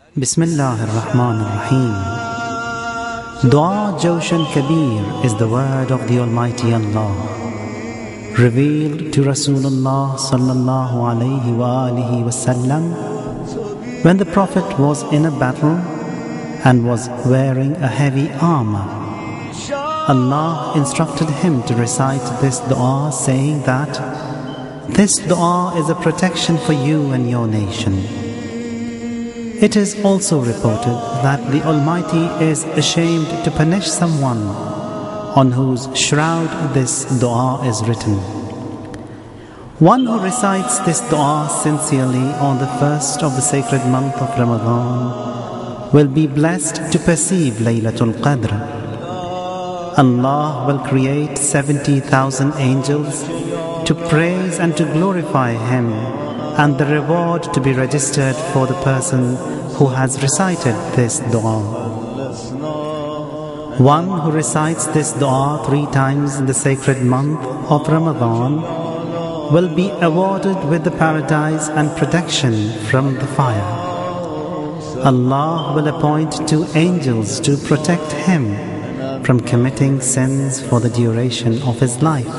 Bismillah ar-Rahman ar-Rahim. Dua Jawshan Kabir is the word of the Almighty Allah, revealed to Rasulullah sallallahu alayhi wa alihi wasallam when the Prophet was in a battle and was wearing a heavy armor. Allah instructed him to recite this dua, saying that this dua is a protection for you and your nation. It is also reported that the Almighty is ashamed to punish someone on whose shroud this dua is written. One who recites this dua sincerely on the first of the sacred month of Ramadan will be blessed to perceive Laylatul Qadr. Allah will create 70,000 angels to praise and to glorify Him, and the reward to be registered for the person who has recited this dua. One who recites this dua 3 times in the sacred month of Ramadan will be awarded with the paradise and protection from the fire. Allah will appoint 2 angels to protect him from committing sins for the duration of his life.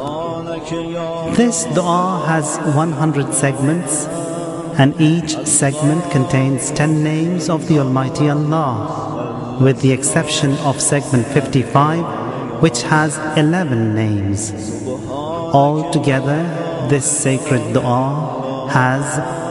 This dua has 100 segments, and each segment contains 10 names of the Almighty Allah, with the exception of segment 55, which has 11 names. Altogether, this sacred dua has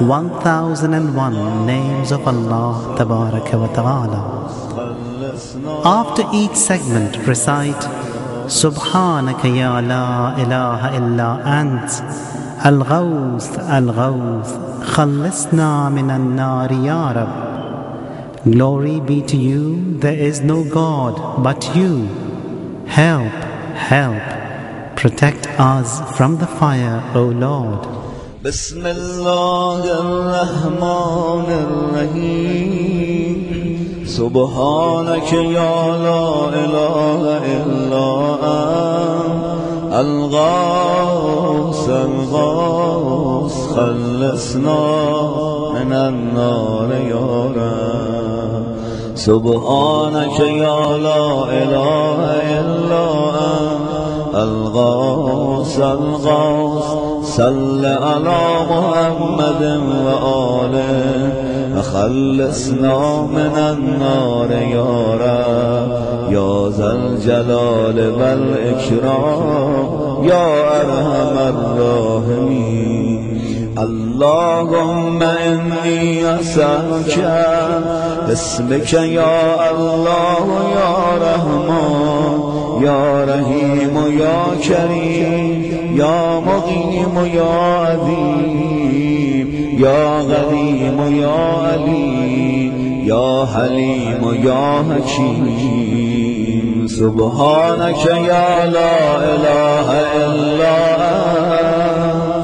1001 names of Allah Tabaraka wa Ta'ala. After each segment, recite Subhanaka ya la ilaha illa ant, Al-Ghawth, Al-Ghawth, Khallisna minan nari ya Rab. Glory be to you, there is no God but you. Help, help, protect us from the fire, O Lord. Bismillah ar-Rahman ar-Rahim. Subhanaka ya la ilaha illa ant, Al-Ghawth, Al-Ghawth, Khallisna minan nari ya Rab. Subhanaka ya la ilaha illa ant, Al-Ghawth, Al-Ghawth, Salli ala Muhammadin wa alihi, خلصنا من النار يا رب يا ذا الجلال والإكرام يا أرحم الراحمين. اللهم إني أسألك باسمك يا الله يا رحمن يا رحيم يا كريم يا مقيم يا عظيم يا غريم يا عليم يا حليم يا حكيم. سبحانك يا لا إله إلا أنت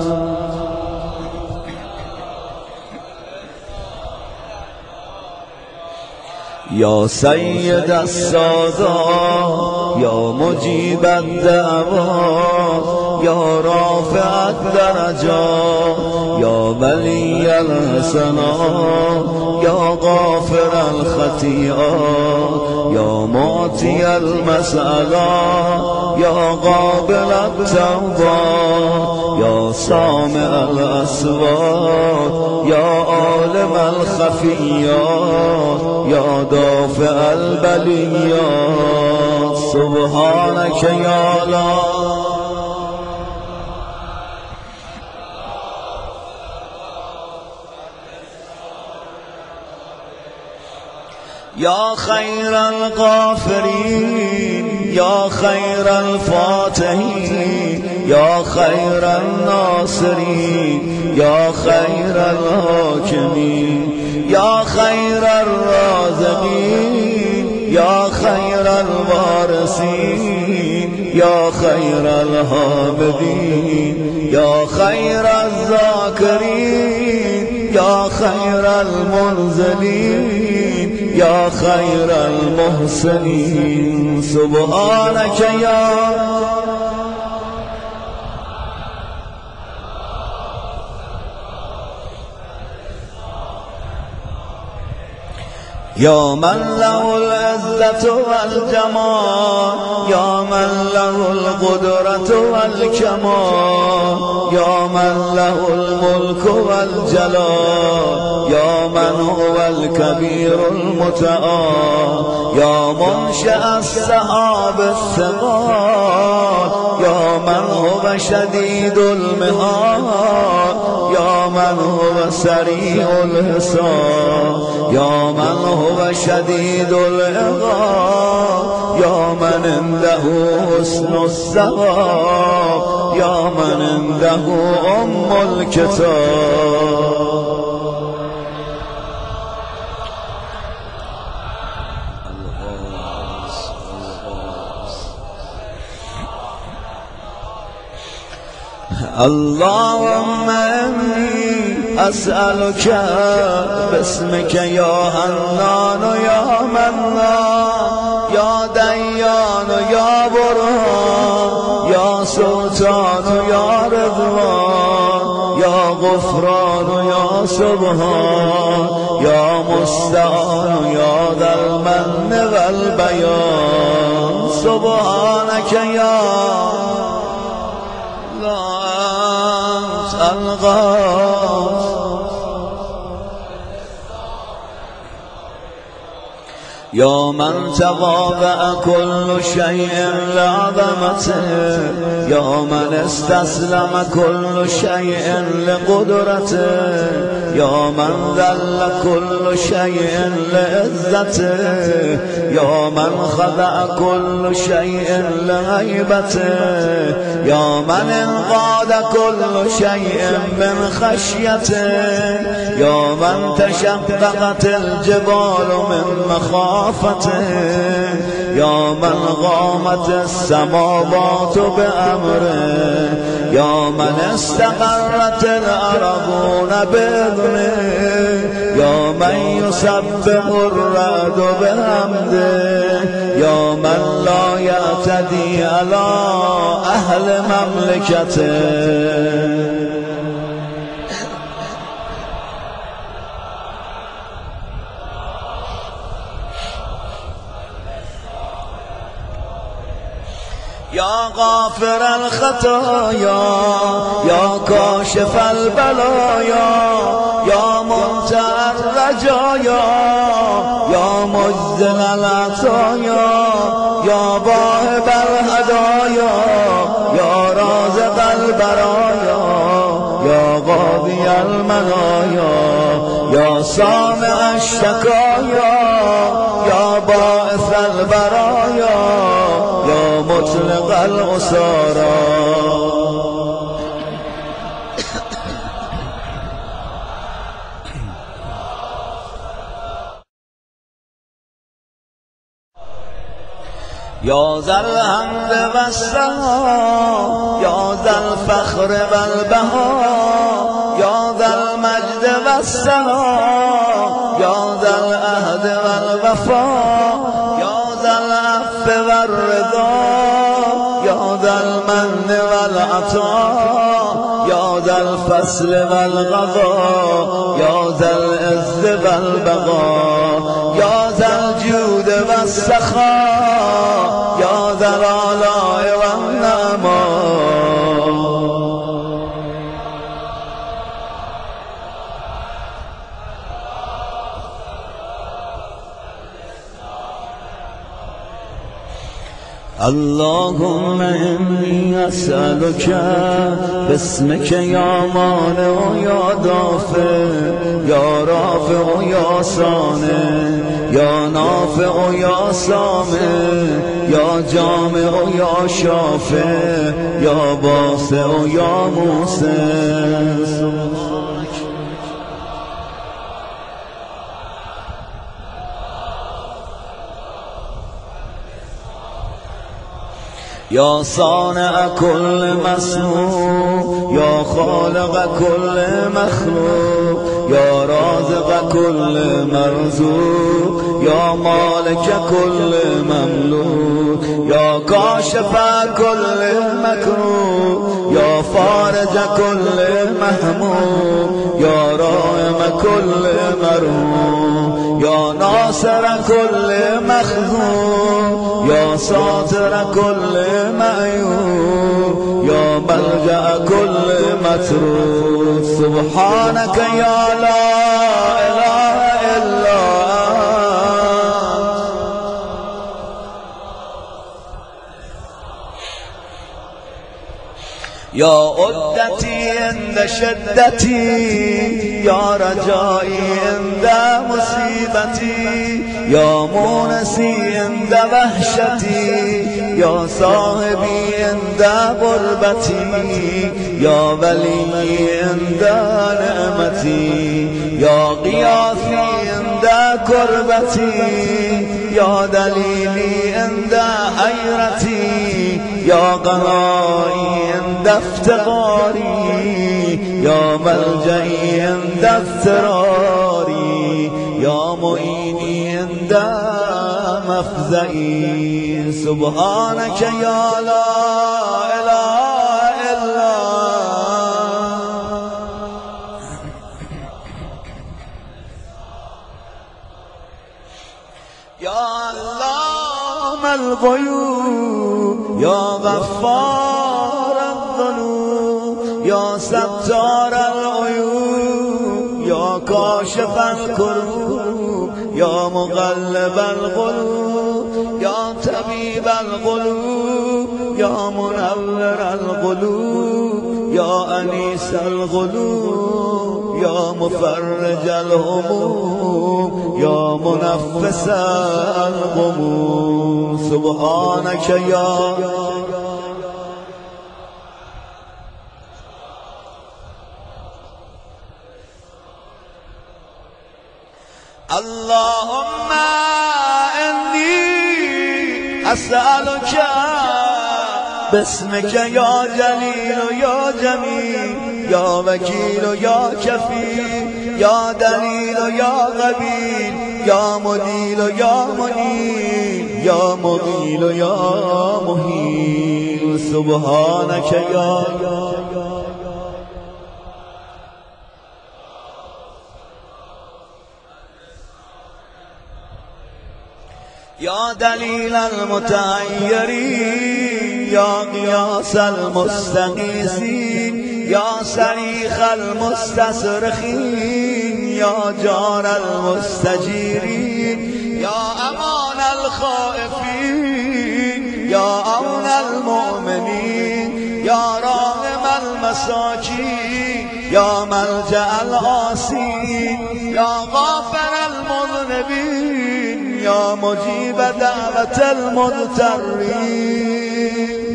يا سيد السادات يا مجيب الدعوات يا رافع الدرجات يا بلي الحسنات يا غافر الخطيئات يا معطي المسألات يا قابل التوبات يا سامع الأصوات يا عالم الخفيات يا دافع البليات. سبحانك يا لا يا خير الغافرين يا خير الفاتحين يا خير الناصرين يا خير الحاكمين يا خير الرازقين يا خير الوارثين يا خير الحامدين يا خير الذاكرين يا خير المنزلين يا خير المحسنين. سبحانك يا يا من له العزة والجمال، يا من له القدرة والكمال، يا من له الملك والجلال، يا من هو الكبير المتعال، يا منشأ السحاب الثقال، يا من هو شديد المهال، يا من هو سريع الحساب، يا من هو شديد العقاب، يا من عنده حسن الثواب، يا من عنده الكتاب. اللهم إني أسألك باسمك يا حنان يا منان يا ديان يا برهان يا سلطان يا رضوان يا غفران يا سبحان يا مستعان يا ذا المن والبيان سبحانك يا الغاث يا من تواضع كل شيء لعظمته يا من استسلم كل شيء لقدرته يا من ذل كل شيء لعزته يا من خضع كل شيء لهيبته يا من انقاد كل شيء من خشيته يا من تشققت الجبال من مخافته يا من غامت السماوات بأمره يا من استقرت الأرضون بإذنه يا من يسبح الرعد بحمده يا من لا يعتدي على أهل مملكته يا غافر الخطايا يا كاشف البلايا يا منتهى الرجايا يا مجزل العطايا يا واهب الهدايا يا رازق البرايا يا غاضي المنايا يا سامع الشكايا يا باعث البرايا يا مطلق العسارى يا ذا الحمد والثناء يا ذا الفخر والبهاء يا ذا المجد والثناء يا ذا العهد والوفاء يا ذا العفو والرضا يا ذا المن والعطاء يا ذا الفصل والغضاء يا ذا العز والبقاء يا ذا الجود والسخاء يا ذا العلاء والنعماء اللهم إني أسألك باسمك يا مانع يا دافع يا رافع يا صانع يا نافع يا سامع يا جامع يا شافع يا باسع يا موسى يا صانع كل مسموع يا خالق كل مخلوق يا رازق كل مرزوق يا مالك كل مملوك يا كاشف كل مكروه يا فارج كل مهموم يا رائم كل مرهوم يا ناصر كل مخذول يا ساتر كل معيوب يا ملجأ كل متروك سبحانك يا لا إله إلا يا عدتي عند شدتي يا رجائي عند مصيبتي يا مونسي عند وحشتي يا صاحبي عند غربتي يا ولي عند نعمتي يا غياثي عند كربتي يا دليلي عند حيرتي يا قنائي عند افتقاري يا ملجئي عند اضطراري يا معيني عند مفزئي سبحانك يا لا إله إلا يا علام الغيوب يا غفار الذنوب يا ستار العيوب يا كاشف الكروب يا مقلب القلوب يا طبيب القلوب يا منور القلوب يا أنيس القلوب يا مفرج الهموم يا منفس الغموم سبحانك يا اللهم إني أسألك باسمك يا جليل يا جميل يا وكيل يا كفيل يا دليل يا قبيل يا مديل يا منيل يا مغيل يا مهيل سبحانك يا دليل المتعيرين يا قياس المستغيثين يا صريخ المستصرخين يا جار المستجيرين يا أمان الخائفين يا أمن المؤمنين يا راغم المساكين يا ملجأ العاصين يا غافر المذنبين يا مجيب دعوة المضطرين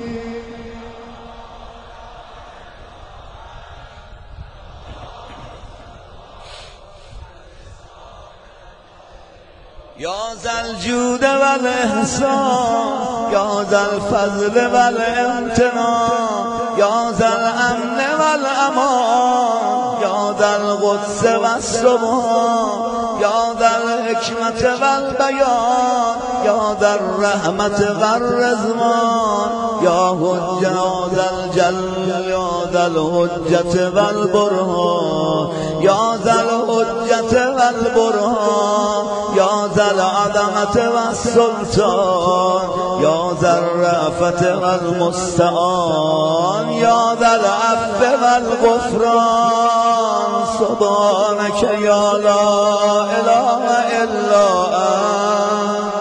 يا ذا الجود والإحسان يا ذا الفضل والامتنان يا ذا الأمن والأمان يا ذا القدس والسبحان يا ذا الحكمة والبيان يا ذا الرحمة والرضوان يا حجة يا ذا الجل يا ذا الحجة والبرهان يا ذا الحجة والبرهان يا ذا العظمة والسلطان يا ذا الرأفة والمستعان يا ذا العفو والغفران سبحانك يا لا إله إلا أنت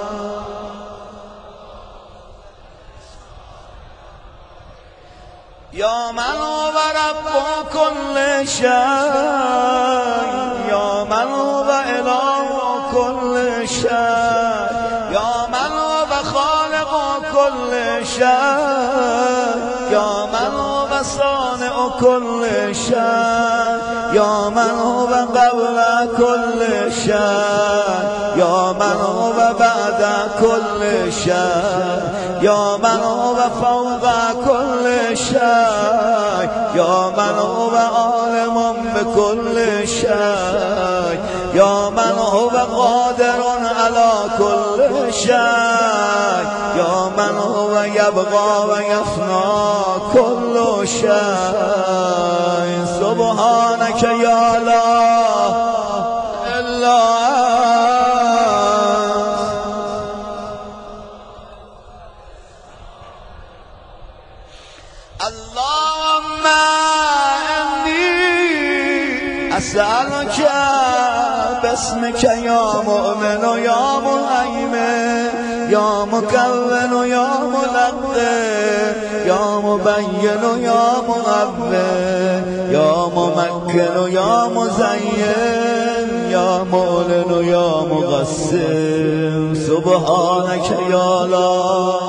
يا من هو رب كل شيء يا من هو إله كل شيء يا من هو خالق كل شيء يا من هو صانع كل شيء يا من هو قبل كل شيء يا من هو بعد كل شيء يا من هو فوق كل شيء يا من هو عالم بكل شيء يا من هو قادر على كل شيء يا من هو يبقى ويفنى كل شيء سبحانك يا لا إله أسألك باسمك يا مؤمن يا مهيمن يا مكون يا ملقن يا مبين يا مؤول يا ممكن يا مزين يا مؤلن يا مغسل سبحانك يا لا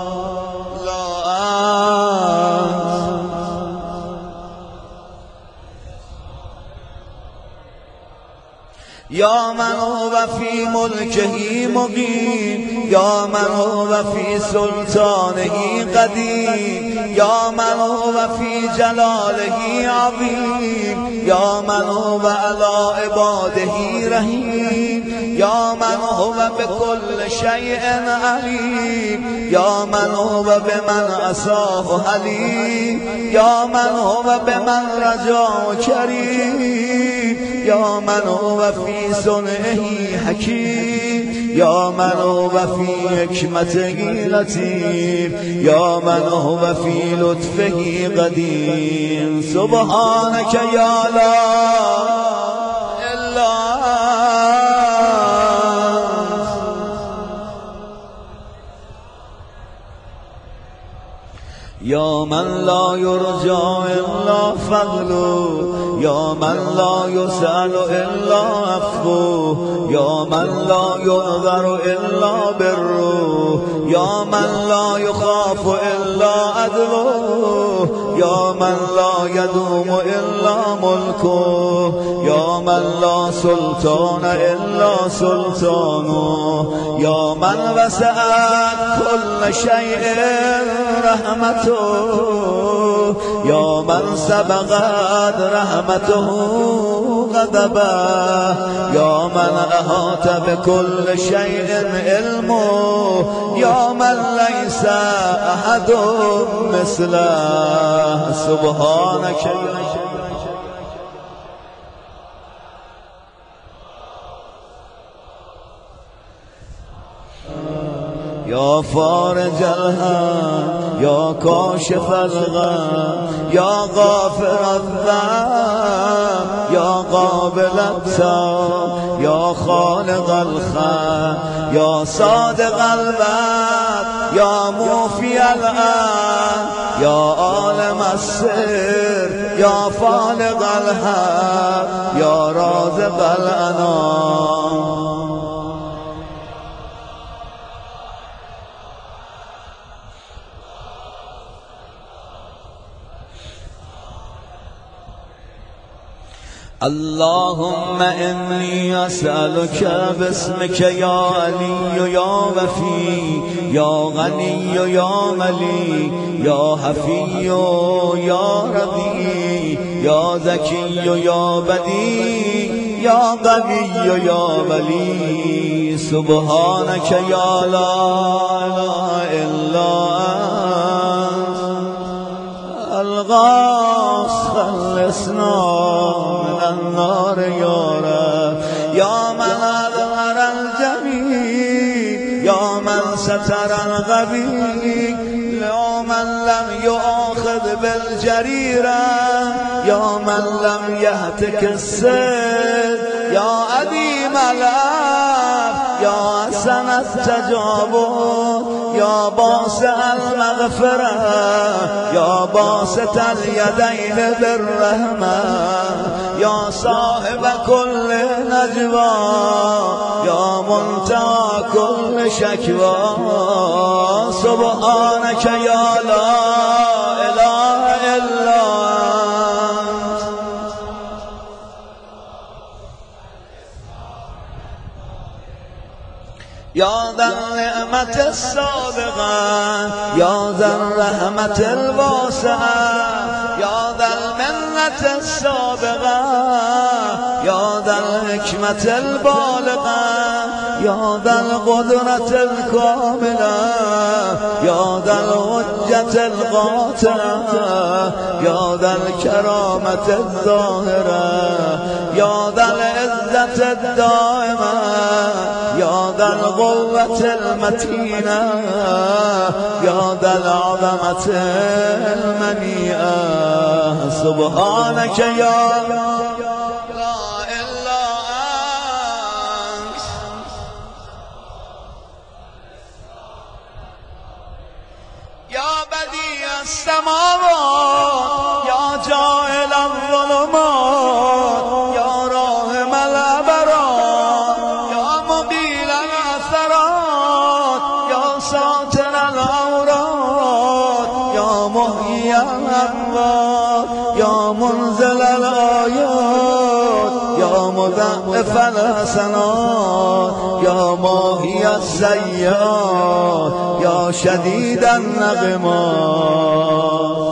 يا من هو في ملكه مقيم يا من هو في سلطانه قديم يا من هو في جلاله عظيم يا من هو على عباده رحيم يا من هو بكل شيء عليم يا من هو بمن عصاه حليم يا من هو بمن رجاه كريم يا من هو في صنعه حكيم يا من هو في حكمته لطيف يا من هو في لطفه قدير سبحانك يا لا إله يا من لا يرجى إلا فضله يا من لا يسأل إلا عفوه يا من لا ينذر إلا بره يا من لا يخاف إلا عدله يا من لا يدوم إلا ملكه يا من لا سلطان إلا سلطانه يا من وسعت كل شيء رحمته يا من سبقت رحمته غضبه يا من أحاط بكل شيء علمه يا من ليس أحد مثله سبحانك يا فارج الهم يا كاشف الغم يا غافر الذنب يا قابل التوب يا خالق الخلق يا صادق الوعد يا موفي العهد يا عالم السر يا فالق الحق يا رازق الأنام اللهم إني أسألك باسمك يا علي يا وفي يا غني يا ملي يا حفي يا رضي يا ذكي يا بدي يا قوي يا ولي سبحانك يا لا إله إلا أنت الغاص خلصنا النار يا رب يا من أظهر الجميل يا من ستر الغبي يا من لم يؤاخذ بالجريرة يا من لم يهتك السيد يا عديم العفو يا حسن التجاوز يا باسط المغفرة يا باسط اليدين بالرحمة يا صاحب كل نجوى يا منتهى كل شكوى سبحانك يا لا إله إلا أنت يا ذا النعمة السابقة يا ذا الرحمة الواسعة يا ذا المنة السابقة يا ذا الحكمة البالغة يا ذا القدرة الكاملة يا ذا الحجة القاطعة يا ذا الكرامة الظاهرة يا ذا العزة الدائمة يا ذا القوة المتينة يا ذا العظمة المنيئة سبحانك يا لا یا مضاعف الحسنات یا ماحی السیئات یا شدید النقمات.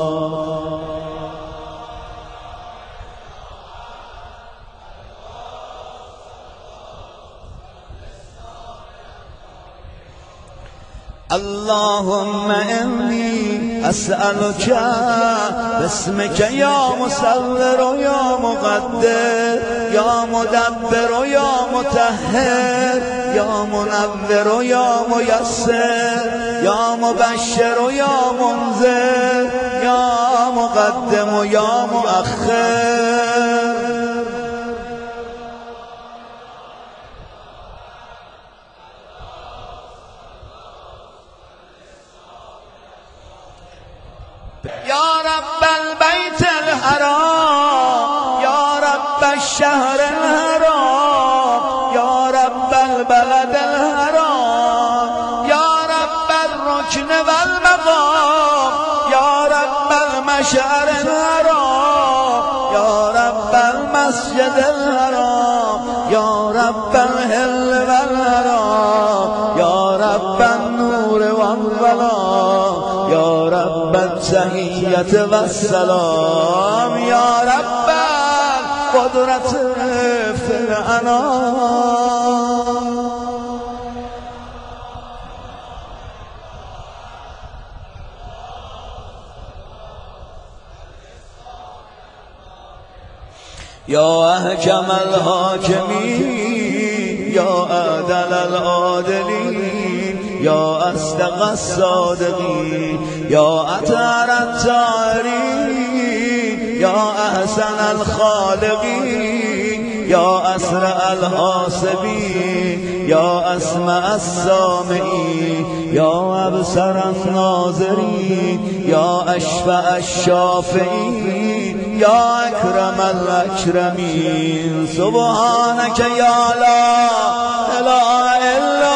اللهم إني أسألك باسمك يا مصور يا مقدر يا مدبر يا مطهر يا منور يا ميسر يا مبشر يا منذر يا مقدم يا مؤخر. يا رب البيت الحرام يا رب الشهر الحرام يا رب البلد الحرام يا رب الركن والمقام يا رب المشعر الحرام يا رب المسجد الحرام يا رب الهل والحرام يا رب النور والظلام يا رب التحية والسلام يا رب القدرة في الأنام. يا أحكم الحاكمين يا أعدل العادلين يا أصدق الصادقين يا أطهر الطاهرين يا أحسن الخالقين يا أسرع الحاسبين يا أسمع السامعين يا أبصر الناظرين يا أشفع الشافعين يا أكرم الأكرمين. سبحانك يا لا إله إلا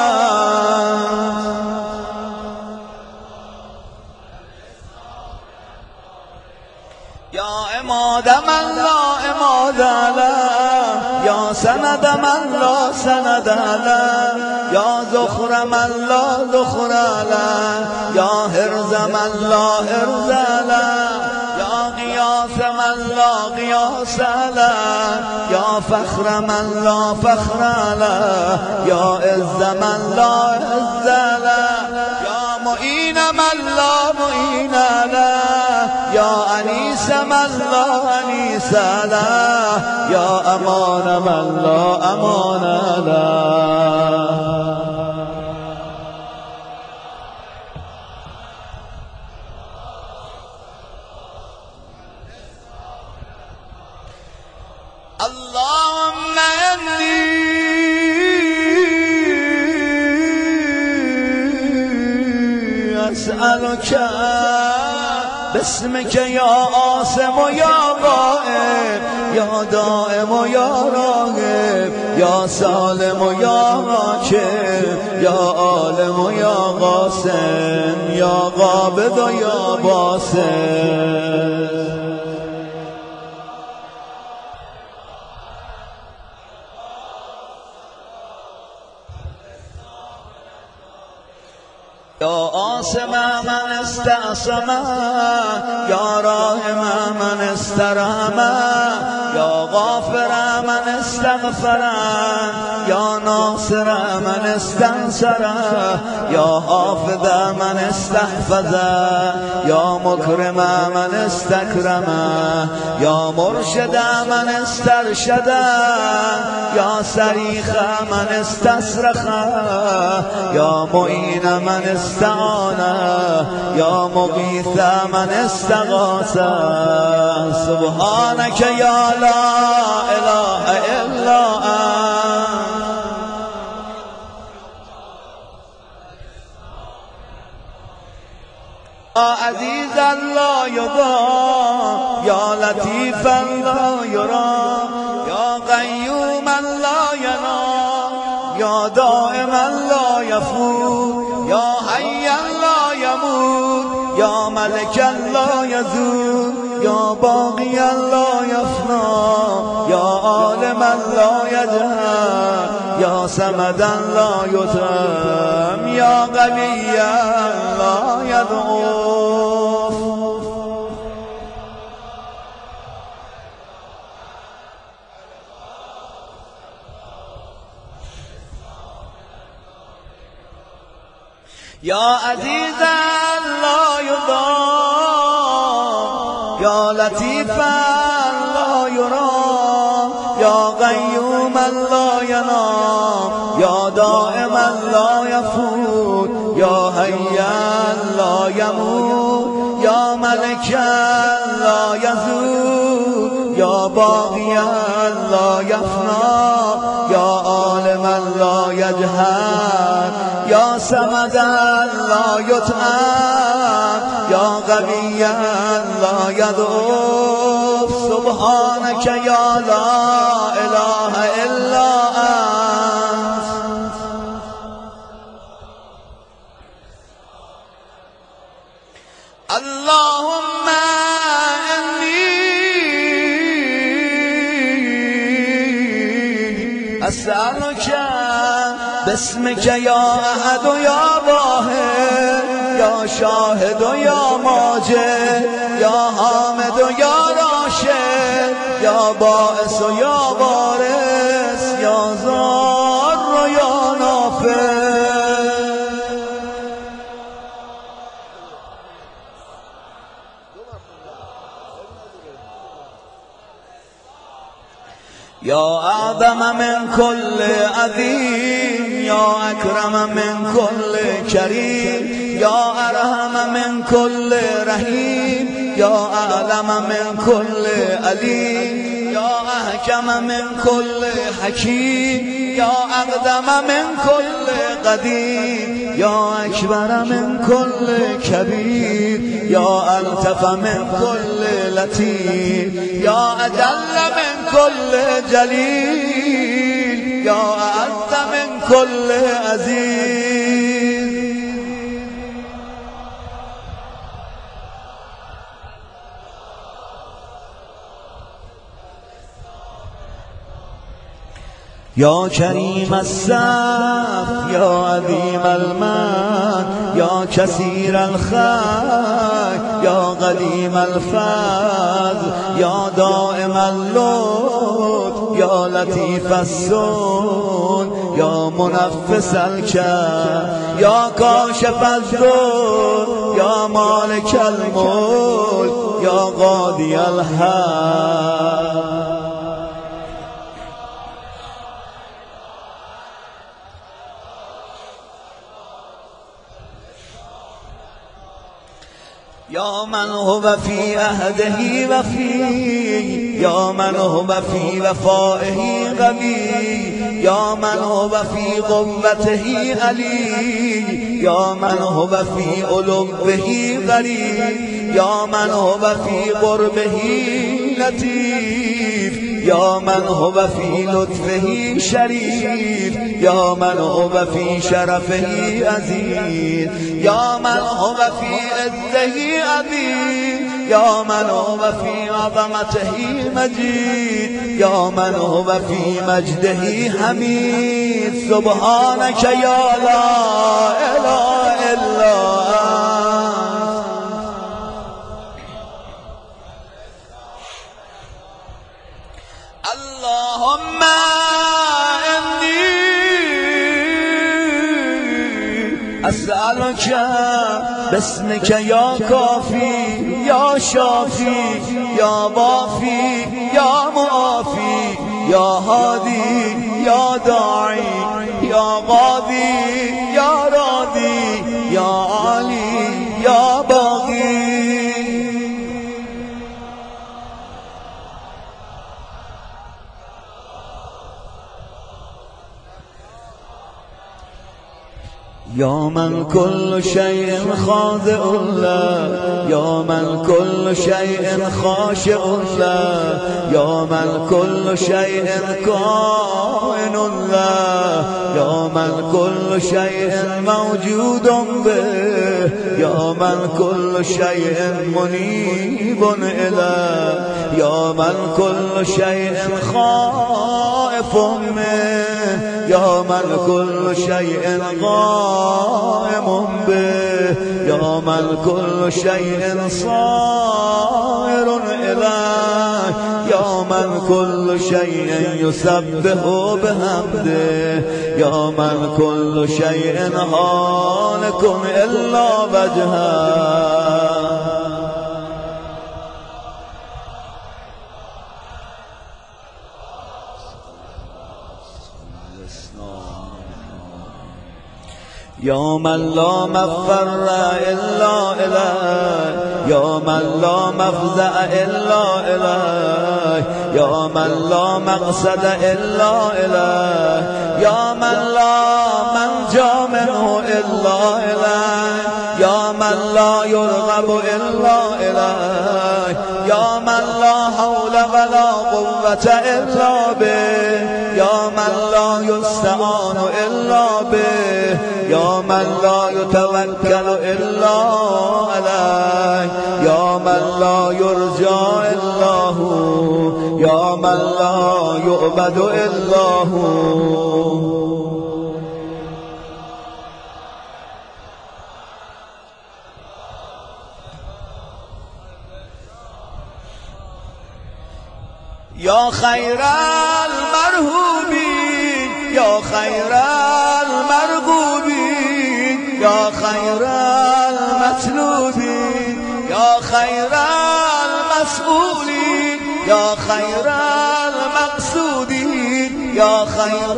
يا عماد من لا عماد له يا سند من لا سند له يا ذخر من لا ذخر له يا حرز من لا حرز له يا غياث من لا غياث له يا فخر من لا فخر له يا عز من لا عز له يا معين من لا معين له يا أنيس من لا أنيس له يا أمان من لا أمان له. اللهم إني أسألك باسمك يا عاصم يا غائب يا دائم يا راغب يا سالم يا راكب يا عالم يا قاسم يا قابض يا باسط. يا عاصم من استعصم يا راحم من استرحم يا غافر من استغفر يا ناصر من استنصر يا حافظ من استحفظ يا مكرم من استكرم يا مرشد من استرشد يا صريخ من استصرخ يا معين من استعان يا مغيث من استغاث. سبحانك يا لا إله إلا أنت يا عزيزا لا يضام يا لطيفا لا يرام يا قيوما لا ينام يا دائما لا يفوت يا حيا لا يموت يا ملكا لا يزول يا باقيا لا يفنى يا عالم دائما لا يجهر يا سمدا لا يتم يا قويا لا يضعف. يا عزيزا لا يضام يا لطيفا لا يرام يا قيوما لا ينام يا دائما لا يفوت يا حيا لا يموت يا ملكا لا يزول يا باقيا لا يفنى يا عالما لا يجهل يا سمدا لا يطعم يا قويا لا يضعف. سبحانك يا لا إله إلا أنت. اللهم إني أسألك باسمك يا أحد يا واحد يا شاهد يا ماجد يا حامد يا راشد يا باعث يا وارث يا ضار يا نافع. يا أعظم من كل عظيم يا أكرم من كل كريم يا أرحم من كل رحيم يا أعلم من كل عليم يا أحكم من كل حكيم يا أقدم من كل قديم يا أكبر من كل كبير يا ألطف من كل لطيف يا أجل من كل جليل يا أعز من كل عزيز. يا كريم السف يا عظيم المن يا كثير الخير يا قديم الفضل يا دائم اللطف يا لطيف السن يا منفس الكرب يا كاشف الضر يا مالك الملك يا قاضي الحق. يا من هو في عهده وفي يا من هو في وفائه قوي يا من هو في قوته علي يا من هو في علوه غريب يا من هو في قربه لطيف يا من هو في لطفه شريف يا من هو في شرفه عزيز يا من هو في عزه عظيم يا من هو في عظمته مجيد يا من هو في مجده حميد. سبحانك يا لا إله إلا أنت. اللهم إني أسألك باسمك يا كافي يا شافي يا وافي يا معافي يا هادي يا داعي يا غاضي يا راضي يا عالي يا باغي. يا من كل شيء خاضع له يا من كل شيء خاشع له يا من كل شيء كائن له يا من كل شيء موجود به يا من كل شيء منيب إليه يا من كل شيء خاضع به يا من كل شيء قائم به يا من كل شيء صائر إليه يا من كل شيء يسبح بحمده يا من كل شيء هالك إلا وجهه. يا من لا مفر إلا إليه يا من لا مفزع إلا إليه يا من لا مقصد إلا إليه يا من لا منجا منه إلا إليه يا من لا يرغب إلا إليه يا من لا حول ولا قوة إلا به يا من لا يستعان إلا به يا من لا يتوكل إلا عليه يا من لا يرجى إلا هو يا من لا يعبد إلا هو. يا خير المرهوبين يا خير المرغوبين يا خير المطلوبين يا خير المسؤولين يا خير المقصودين يا خير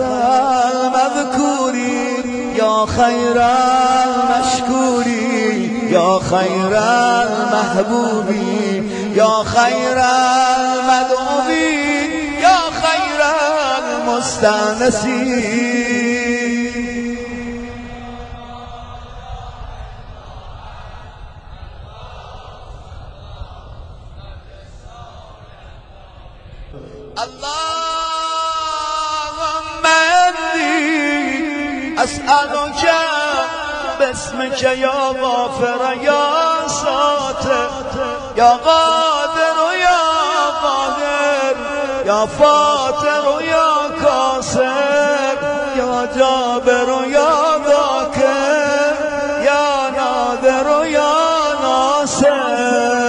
المذكورين يا خير المشكورين يا خير المحبوبين يا خير المدعوين يا خير المستانسين. اللهم إني أسألك باسمك يا غافر يا ساتر يا قادر يا قادر يا فاتر يا كاسر يا جابر يا ذاكر يا ناذر يا ناصر.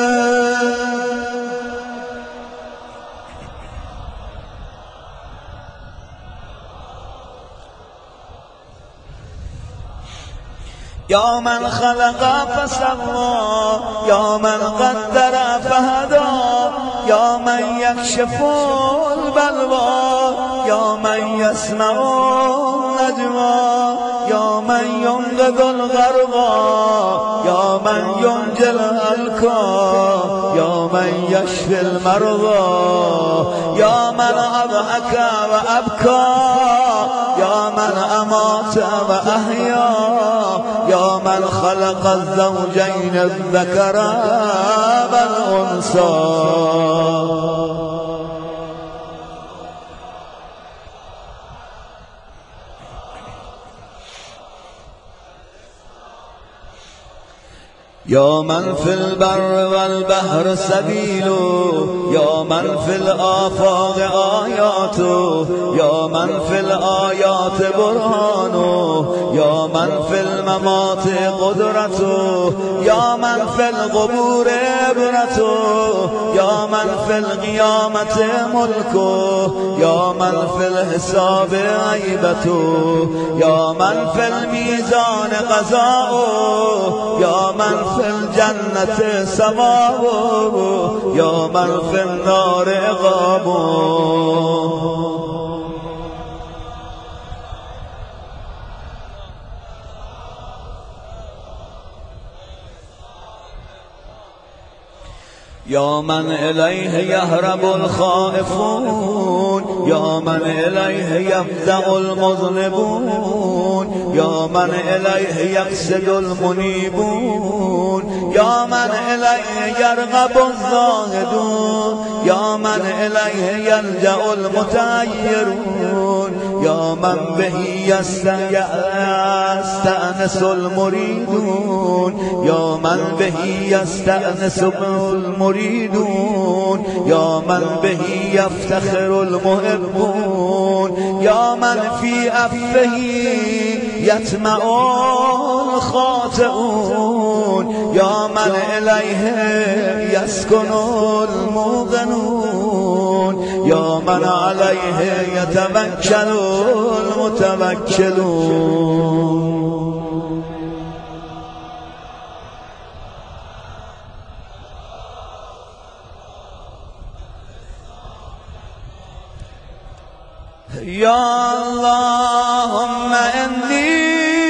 يا من خلق فسوى يا من قدر فهدى يا من يكشف البلوى يا من يسمع النجوى يا من ينقذ الغرقى يا من ينجي الهلكى يا من يشفي المرضى يا من أضحك وأبكى يا من أمات وأحيا يا من خلق الزوجين الذكر والأنثى. يا من في البر والبحر سبيل يا من في الآفاق آياته يا من في الآيات برهانه يا من في الممات قدرته يا من في القبور عبرته يا من في القيامة ملكه يا من في الحساب عيبته يا من في الميزان قضاؤه يا من في الجنة ثوابه يا من في النار عقابه. يا من إليه يهرب الخائفون يا من إليه يفزع المذنبون يا من إليه يقصد المنيبون يا من إليه يرغب الزاهدون يا من إليه يلجأ المتعيرون يا من به يستأنس المريدون يا من به يستأنس المريدون المريدون يا من به يفتخر المحبون يا من في أفه يطمع الخاطئون يا من إليه يسكن الموقنون يا من عليه يتوكل المتوكلون. يا اللهم إني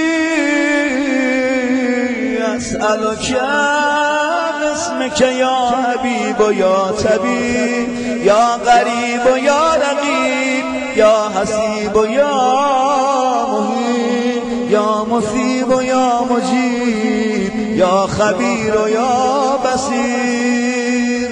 أسألك باسمك يا حبيب يا طبيب يا غريب يا رقيب يا حسيب يا مهيب يا مثيب يا مجيب يا خبير يا بصير.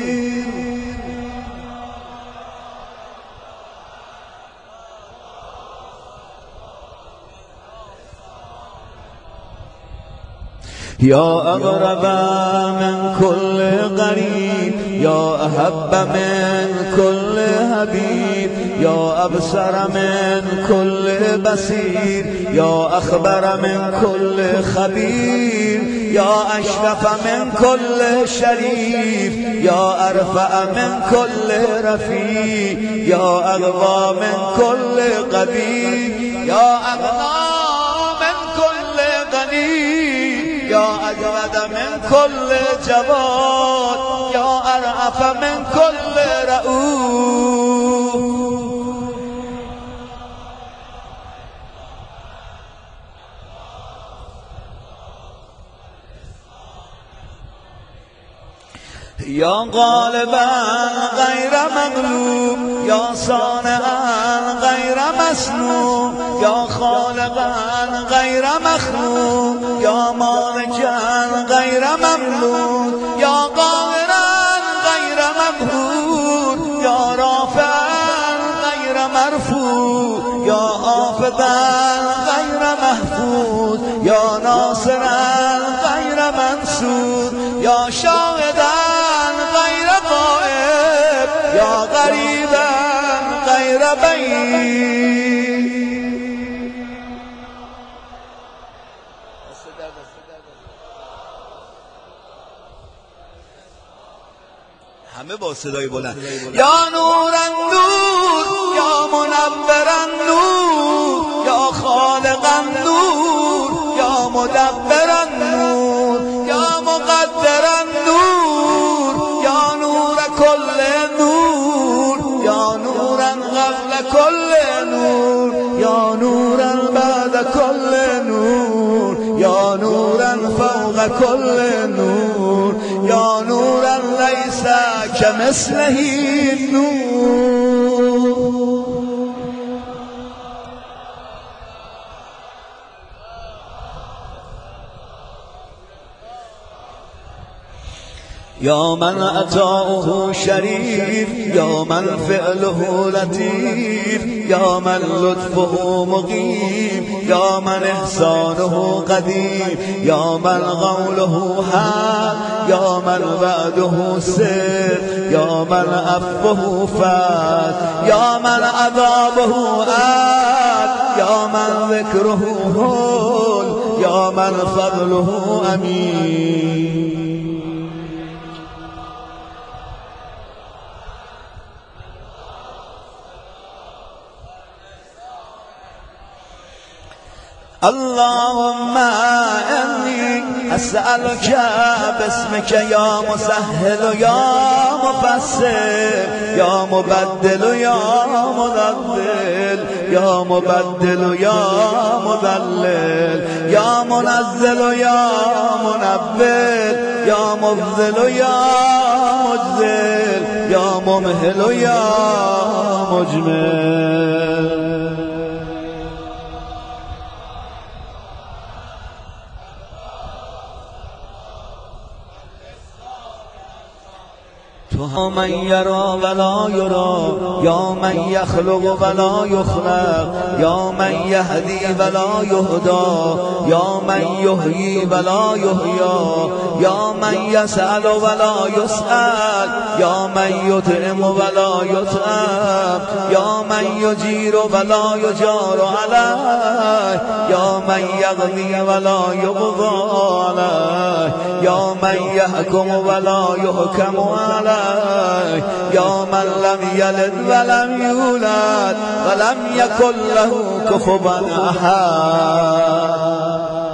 يا أقرب من كل قريب يا أحب من كل حبيب يا أبصر من كل بصير يا أخبر من كل خبير يا أشرف من كل شريف يا أرفع من كل رفيع يا أغوى من كل قبيح يا أغنى من كل غني يا أجود من كل جواد يا أرأف من كل رؤوف. يا غالبا غير مغلوب يا صانعا غير مسنون يا خالقا غير مخلوق يا مالكا غير مملوك يا قاهرا غير مقهور يا رافعا غير مرفوع يا حافظا غير محفوظ يا ناصرا غير منصور يا شاهدا غير غائب يا غريبا غير بعيد. همه با صدای بلند. یا نور النور یا منور النور یا خالق النور یا مدبر النور یا مقدر النور یا نور كل نور یا نورا قبل كل نور یا نورا بعد كل نور یا نورا فوق كل نور یا نورا ليس كمثله النور. يا من أتاؤه شريف يا من فعله لطيف يا من لطفه مقيم يا من إحسانه قديم يا من قوله حق يا من وعده سر يا من عفوه فات يا من عذابه آت يا من ذكره هول يا من فضله أمين. اللهم إني أسألك باسمك يا مسهل يا مفسر يا مبدل يا مضلل يا مبدل يا مضلل يا منزل يا منبل يا مفضل يا مجزل يا ممهل يا مجمل. تو من یرا ولا یرا یا من یخلق ولا یخلق یا من یهدی ولا یهدا یا من یحیی ولا یحیی یا من یسأل ولا یسأل یا من یطعم ولا یطعم یا من یجیر ولا یجار علیه یا من یقضی ولا یقضى علیه یا من یحکم ولا یحکم علیه یا من لم یلد ولم یولد ولم یکن له کفوا احد.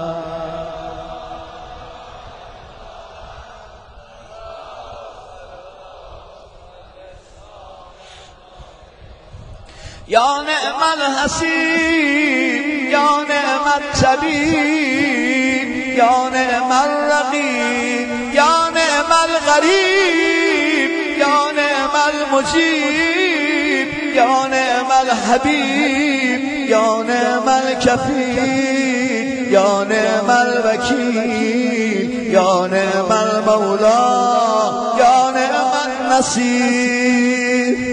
یا نعم الحسین یا نعم الطبیب یا نعم الرقیب یا نعم الغریب یا نعم المجیب یا نعم الحبیب یا نعم الکفیل یا نعم الوکیل یا نعم المولا یا نعم النصیر.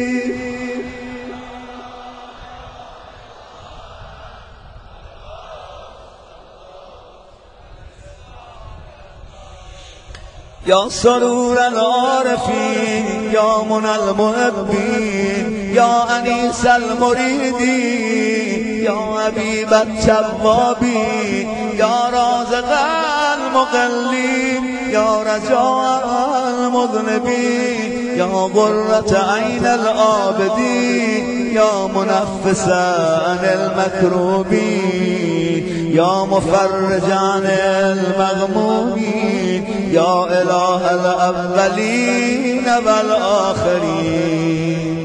یا سرور العارفین یا منى المحبین یا انیس المریدین یا حبیب التوابین یا رازق المقلین یا رجاء المذنبین یا قرة عین العابدین یا منفس عن المکروبین یا مفرج عن المغمومین یا اله الاولین والآخرین.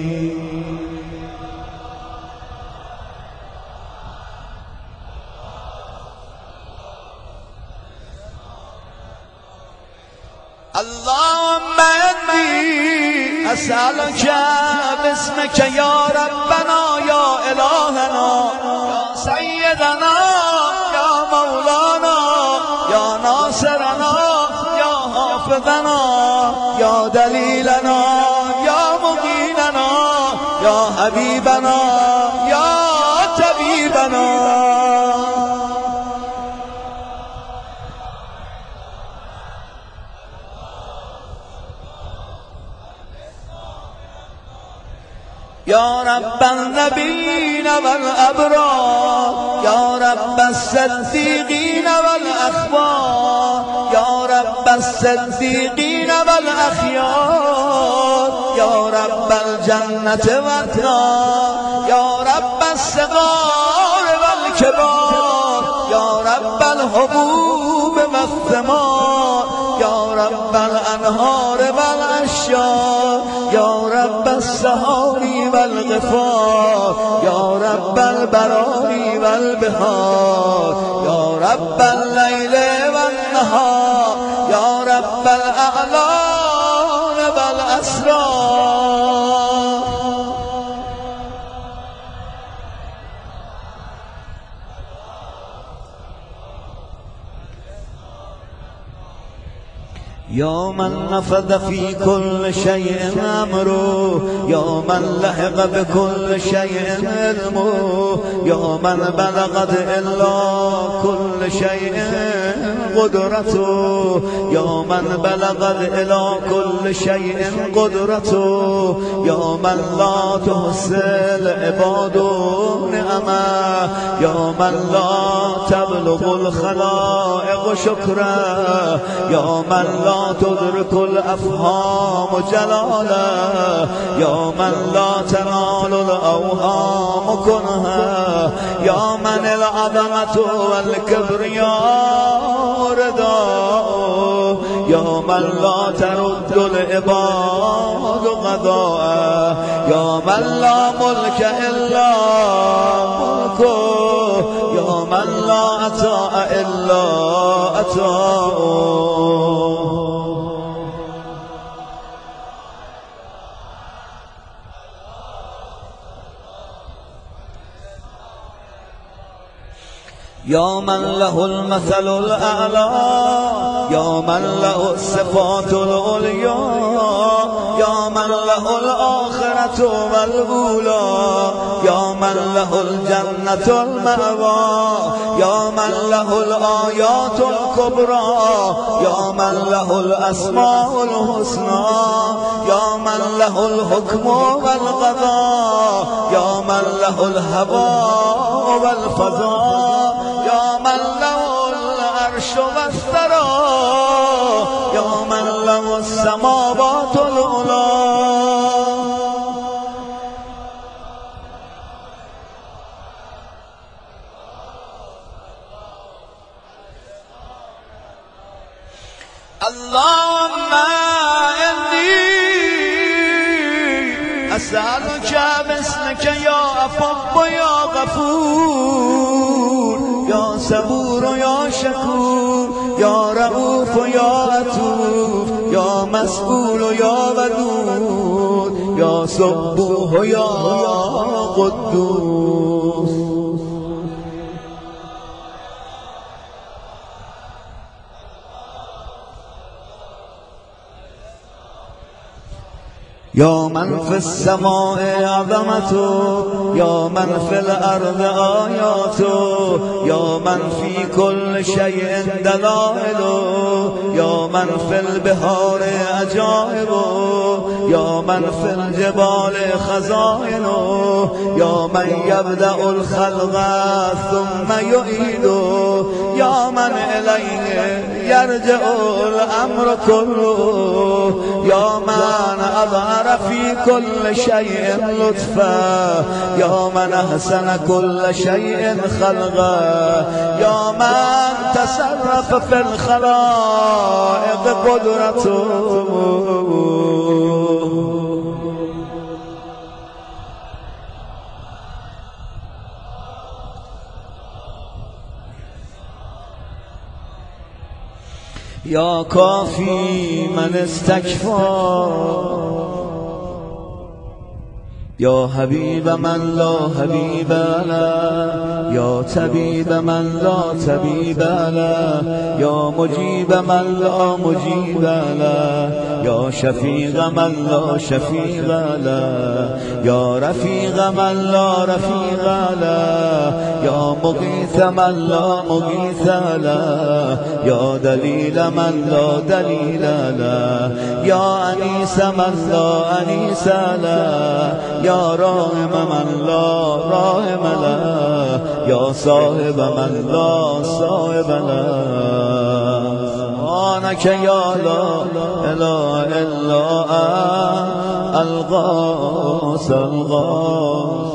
اللهم انی اسألک باسمک یا ربنا یا الهنا یا سیدنا یا مولانا یا ناصرنا یا حافظنا یا دلیلنا یا مقیننا یا حبیبنا یا طبیبنا. یا رب النبیین والابرار یا رب الصدیقین والاخبار یا رب الصدیقین والاخیار یا رب الجنة والنار یا رب الصغار والکبار یا رب الحبوب والثمار یا رب الانهار والاشجار یا رب السحار والغفار یا رب البرار والبحار یا رب الليل والنهار یا رب الاعلام والاسرار. یا من نفذ فی کل شیء امره یا من لحق بكل شیء علمه یا من بلغت الا كل شیء قدرته یا من بلغت الى كل شیء قدرته یا من لا تحصي العباد نعمه یا من لا تبلغ الخلائق شكره یا من لا تدرك الافهام جلاله یا من لا تنال الاوهام كنها یا من العظمه والكبرياء رداء یا من لا ترد العباد قضاءه یا من لا ملك الا ملكه یا من لا عطاء الا عطاؤه. یا من له المثل الاعلى یا من له الصفات العليا يا من له الآخرة والأولى يا من له الجنة المأوى يا من له الآيات الكبرى يا من له الأسماء الحسنى يا من له الحكم والقضاء يا من له الهواء والفضاء يا من له العرش والثرى يا من له السماوات العلى اللهم إني أسألك باسمك يا عفو يا غفور يا صبور يا شكور يا رؤوف يا عطوف يا مسؤول يا ودود يا سبوح يا قدوس يا من في السماء عظمته يا من في الأرض آياته يا من في كل شيء دلائله يا من في البحار عجائبه يا من في الجبال خزائنه يا من يبدأ الخلق ثم يعيده يا من إليه يرجع الأمر كله يا من أظهر في كل شيء لطفا يا من أحسن كل شيء خلقا يا من تصرف في الخلائق قدرته يا كافي من استكفى يا حبيب من لا حبيب له يا طبيب من لا طبيب له يا مجيب من لا مجيب له يا شفيق من لا شفيق له يا رفيق من لا رفيق له يا مغيث من لا مغيث له يا دليل من لا دليل له يا أنيس من لا أنيس له يا راهم من لا راهم له يا صاحب من لا صاحب له سبحانك يا لا إله إلا أنت الغاث الغاث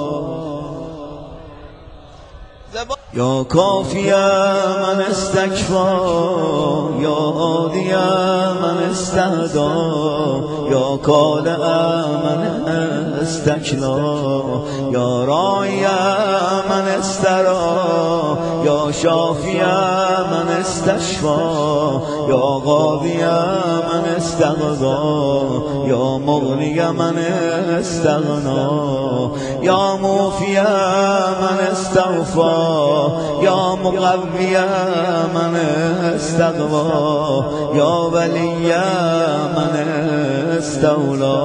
يا كافي من استكفى يا هادي من استهدى يا كالئ من استكلى يا راعي من استرى يا شافي من استشفى يا غاضي من استغضى يا مغني من استغنى يا موفي من استوفى يا مقوي من استقوى يا ولي من استولى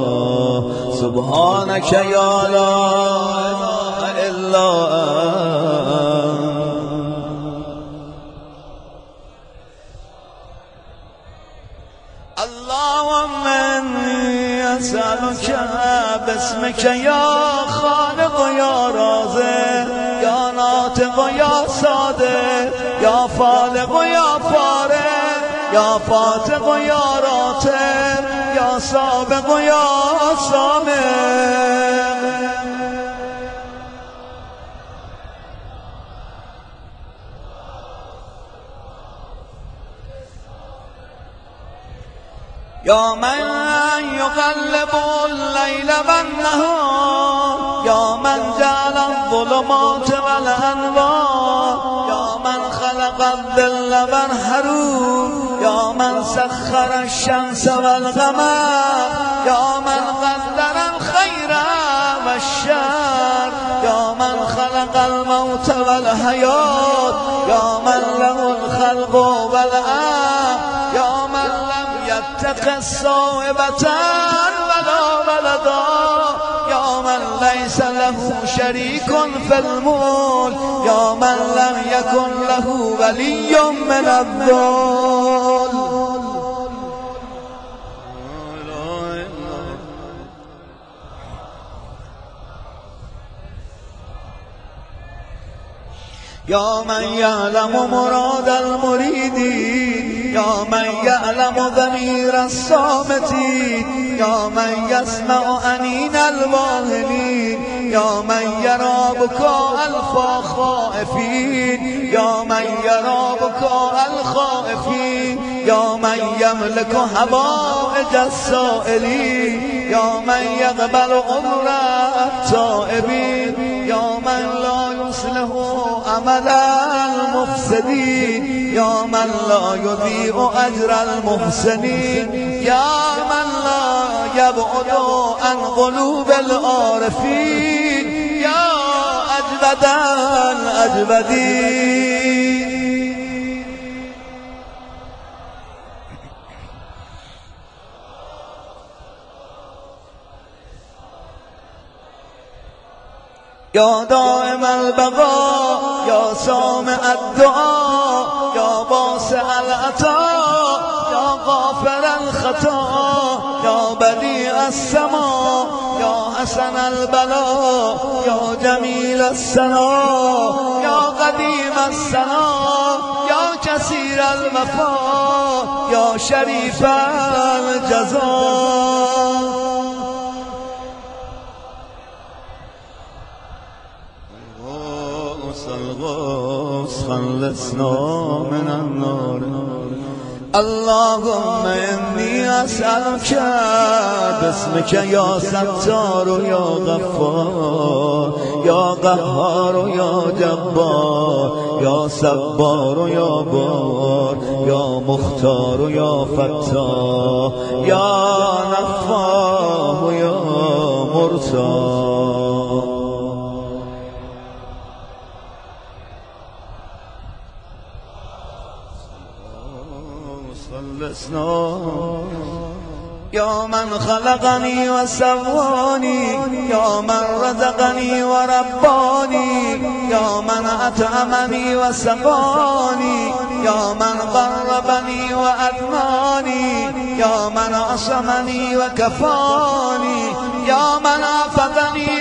سبحانك يا لا إله إلا أنت اللهم إني أسألك باسمك يا خالق يا رازق يا ناطق يا صادق يا فالق يا فارق يا فاتق يا راتب يا سابق يا سامق يا من يقلب الليل والنهار يا من جعل الظلمات والأنوار يا من خلق الظل والحرور يا من سخر الشمس والقمر يا من قدر الخير والشر يا من خلق الموت والحياة يا من له الخلق والأمر يا من لم يتخذ صاحبة الأعضاء يا من ليس له شريك في الملك يا من لم يكن له ولي من الذل يا من يعلم مراد المريدين يا من يعلم ضمير الصامتين يا من يسمع أنين الواهنين يا من يرى بكاء الخائفين يا من يرى بكاء الخائفين يا من يملك حوائج السائلين يا من يقبل عذر التائبين يا من لا يصلح عمل المفسدين يا من لا يضيع أجر المحسنين يا من لا يبعد عن قلوب العارفين يا أجود الأجودين يا دائم البقاء يا سامع الدعاء يا واسع العطاء يا غافر الخطا يا بديع السماء يا حسن البلاء يا جميل الثناء يا قديم الثناء يا كثير الوفاء يا شريف الجزاء خلصنا من النار اللهم إني أسألك باسمك يا ستار يا غفار يا قهار يا جبار يا صبار يا بار يا مختار يا فتاح يا نفاه يا مرتاح يا من خلقني وسواني يا من رزقني ورباني يا من أطعمني وسقاني يا من قربني وأدناني يا من عصمني وكفاني يا من عافظني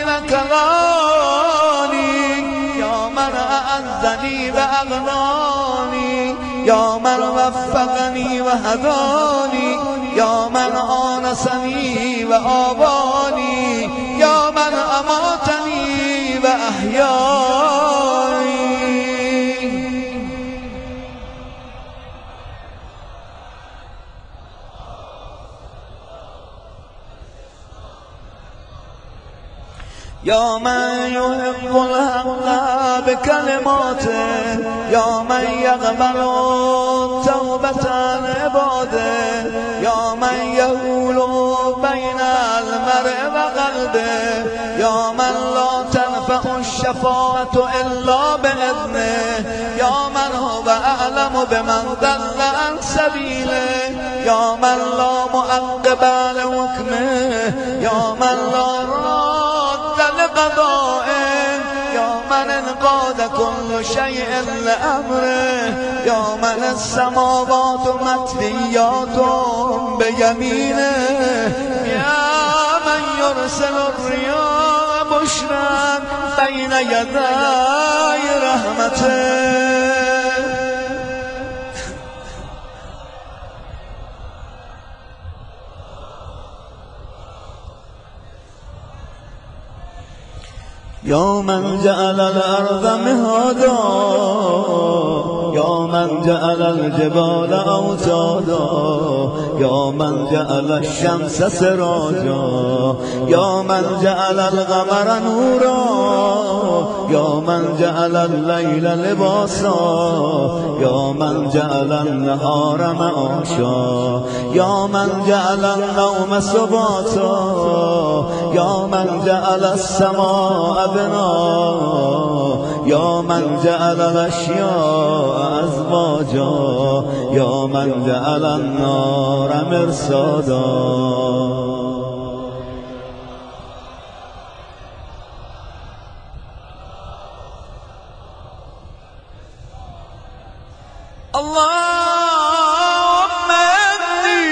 وكلاني يا من أعزني وأغناني يا من وفقني وهداني يا من آنسني وآباني يا من أماتني وأحياني يا من يحب الحق بكلماته يا من يقبل توبة عباده يا من يهول بين المرء وقلبه يا من لا تنفع الشفاعة إلا بإذنه يا من هو أعلم بمن ضل عن سبيله يا من لا معقب لحكمه يا من لا راد لقضائه يا من انقاد كل شيء لأمره يا من السماوات مطويات بيمينه يا من يرسل الرياح بشرا بين يدي رحمته يا من جعل الأرض مهادا يا من جعل الجبال أوتادا يا من جعل الشمس سراجا يا من جعل القمر نورا يا من جعل الليل لباسا يا من جعل النهار معاشا يا من جعل النوم سباتا يا من جعل السماء بناء يا من جعل الأشياء أزواجا يا من جعل النار مرصادا اللهم إني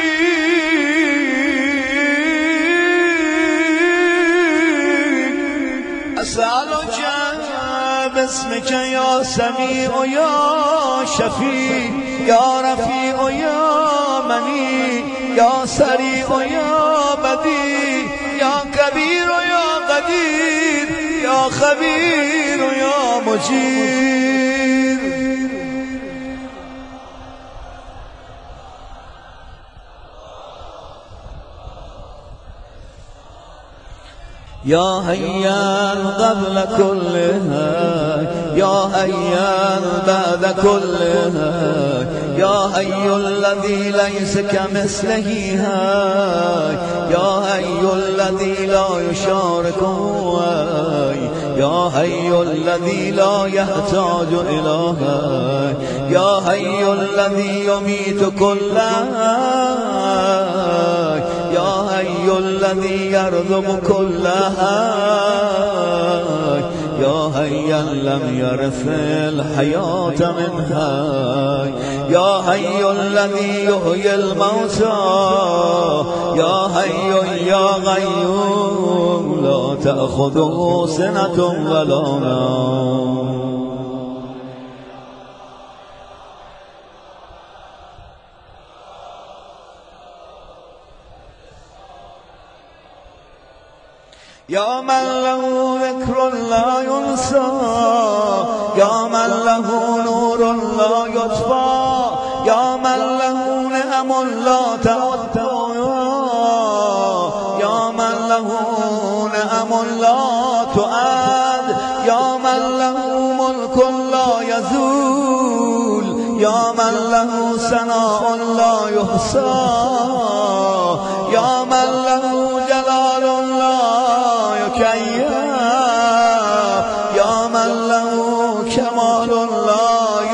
أسألك باسمك يا سميع يا شفيع يا رفيع يا مني يا سريع يا بديع يا كبير يا قدير يا خبير يا مجير. يا هيان قبل كلها يا هيان بعد كلها يا هي الذي ليس كمثله يا هي الذي لا يشاركه يا هي الذي لا يحتاج إلها يا هي الذي يميت كلها يا هي الذي يرزق كلها يا هيا لم يرث الحياة منها يا هي الذي يحيي الموتى يا هي يا غيوم لا تأخذه سنة ولا نوم. يا من له ذكر لا ينسى يا من له نور لا يطفى يا من له نعم لا تعد يا من له نعم لا تعد يا من له ملك لا يزول يا من له ثناء لا يحصى يا من له جلال لا يا من له كمال لا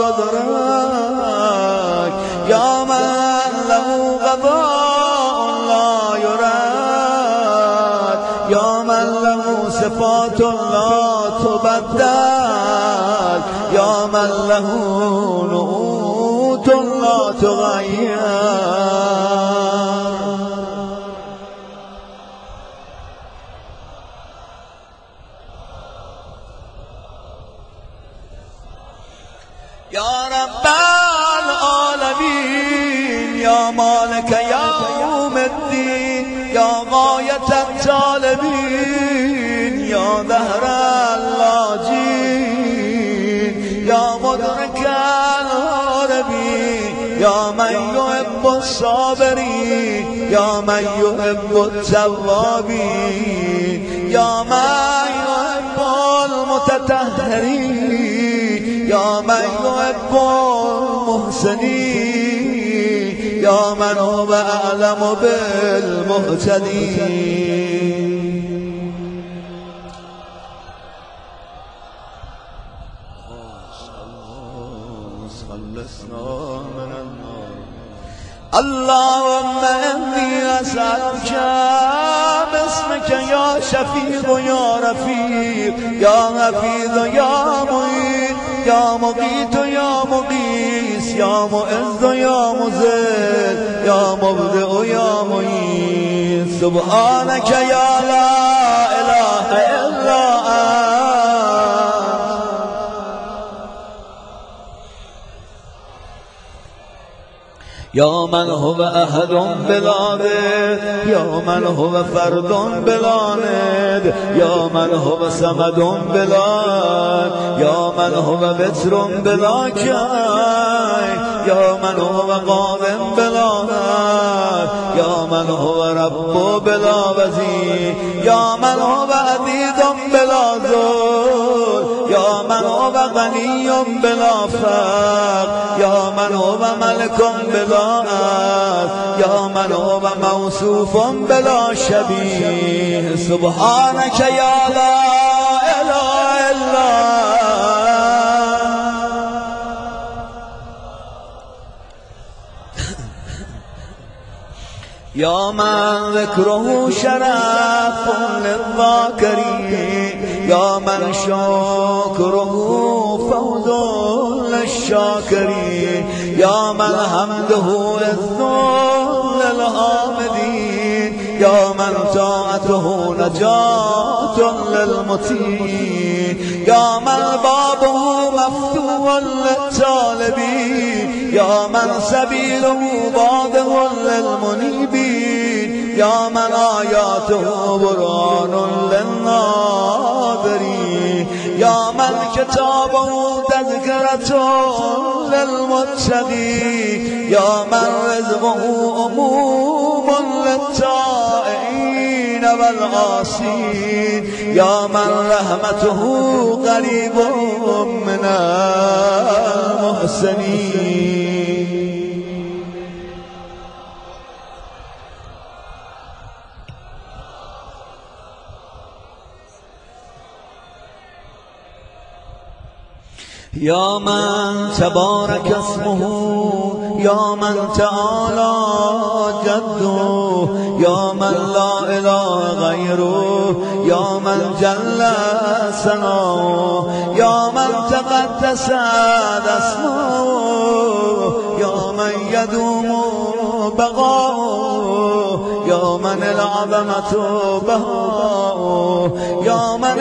يدرك يا من له قضاء لا يراد يا من له صفات لا تبدل يا من له نعوت لا تغير. يا رب العالمين يا مالك يوم الدين يا غاية الطالبين يا دهر اللاجين يا مدرك الهاربين يا من يحب الصابرين يا من يحب التوابين يا من يحب المتطهرين يا من يحب المحسنين يا من هو أعلم بالمهتدين. اللهم إني أسألك باسمك يا شفيع يا رفيق يا حفيظ يا معين يا مقيت يا مقيس يا معز يا مذل يا مبدئ يا معين سبحانك يا لا إله إلا يا من هو أحد بلا ند يا من هو فرد بلا ند يا من هو صمد بلا يا من هو وتر بلا كاي يا من هو قادم بلا يا من هو رب بلا وزير يا من هو عزيز بلا ذل يا من هو غني بلا فقر يا من هو ملك بلا يا من هو موصوف بلا شبيه سبحانك يا لا إله إلا يا من ذكره شرف للذاكرين يا من شكره فوز للشاكرين يا من حمده عز للحامدين يا من طاعته نجاة للمطيعين يا من بابه مفتوح للطالبين يا من سبيله واضح للمنيبين يا من آياته برهان للناظرين يا من كتابه تذكرة للمتقين يا من رزقه أموم للطائعين والعاصين يا من رحمته قريب من المحسنين يا من تبارك اسمه يا من تعالى جده يا من لا إله غيره يا من جل ثناؤه يا من تقدست اسمه يا من يدوم بقاؤه يا من العظمة بهاؤه يا من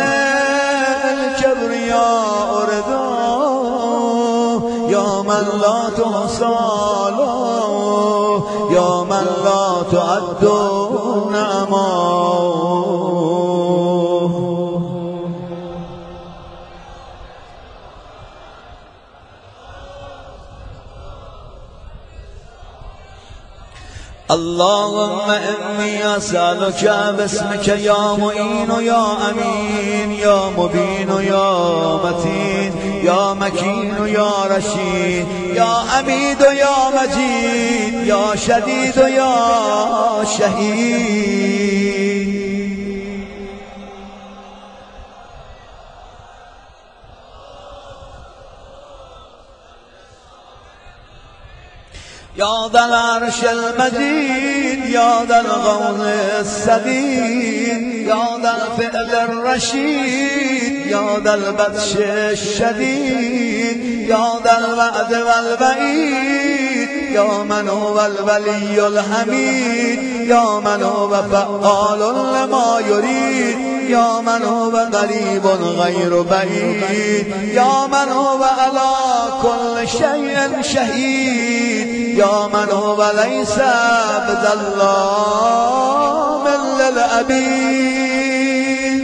الكبرياء رداؤه يا من لا تحصى له يا من لا تعد نعماؤه اللهم إني أسألك باسمك يا معين يا أمين يا مبين يا متين يا مكين يا رشيد يا حميد يا مجيد يا شديد يا شهيد يا ذا العرش المجيد يا ذا الغوث السديد يا ذا الفعل الرشيد يا ذا البطش الشديد يا ذا الوعد والوعيد يا من هو الولي الحميد يا من هو فعال لما يريد يا من هو قريب غير بعيد يا من هو على كل شيء شهيد يا من هو ليس بظلام للعبيد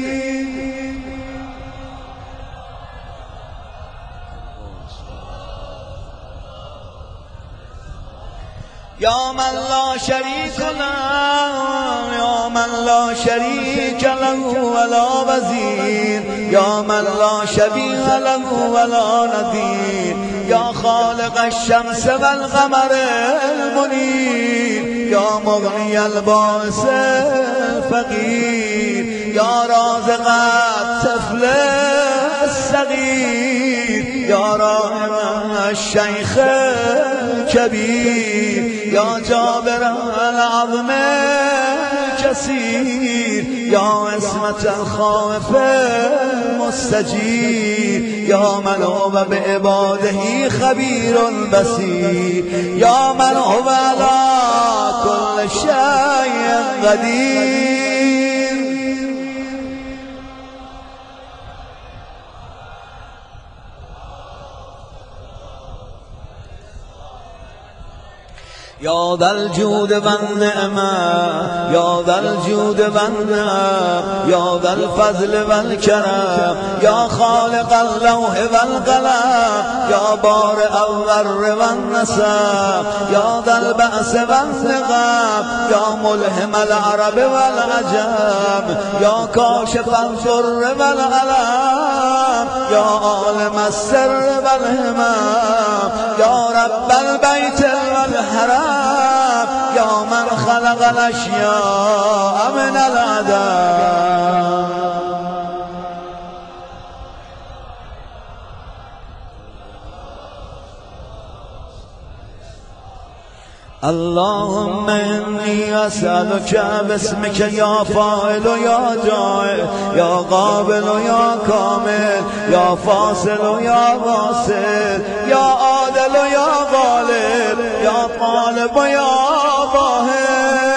يا من لا شريك له يا من لا شريك له ولا وزير يا من لا شبيه له ولا نذير يا خالق الشمس والقمر المنير يا مغني الباس الفقير يا رازق الطفل الصغير يا راحم الشيخ الكبير يا جابر العظم الكثير يا عصمة الخائف المستجير يا من هو بعباده خبير بصير يا من هو على كل شيء قدير يا ذا الجود والنعمة يا ذا الجود والنعمة يا ذا الفضل والكرم يا خالق اللوح والقلم يا بارئ الذر والنسب يا ذا البأس والنقم يا ملهم العرب والعجم يا كاشف الضر والألم يا عالم السر والهمم يا رب البيت والحرم يا من خلق الأشياء من العدم اللهم إني أسألك باسمك يا فاعل يا جاعل يا قابل يا كامل يا فاصل يا واصل يا عادل يا غالب يا طالب يا ظاهر.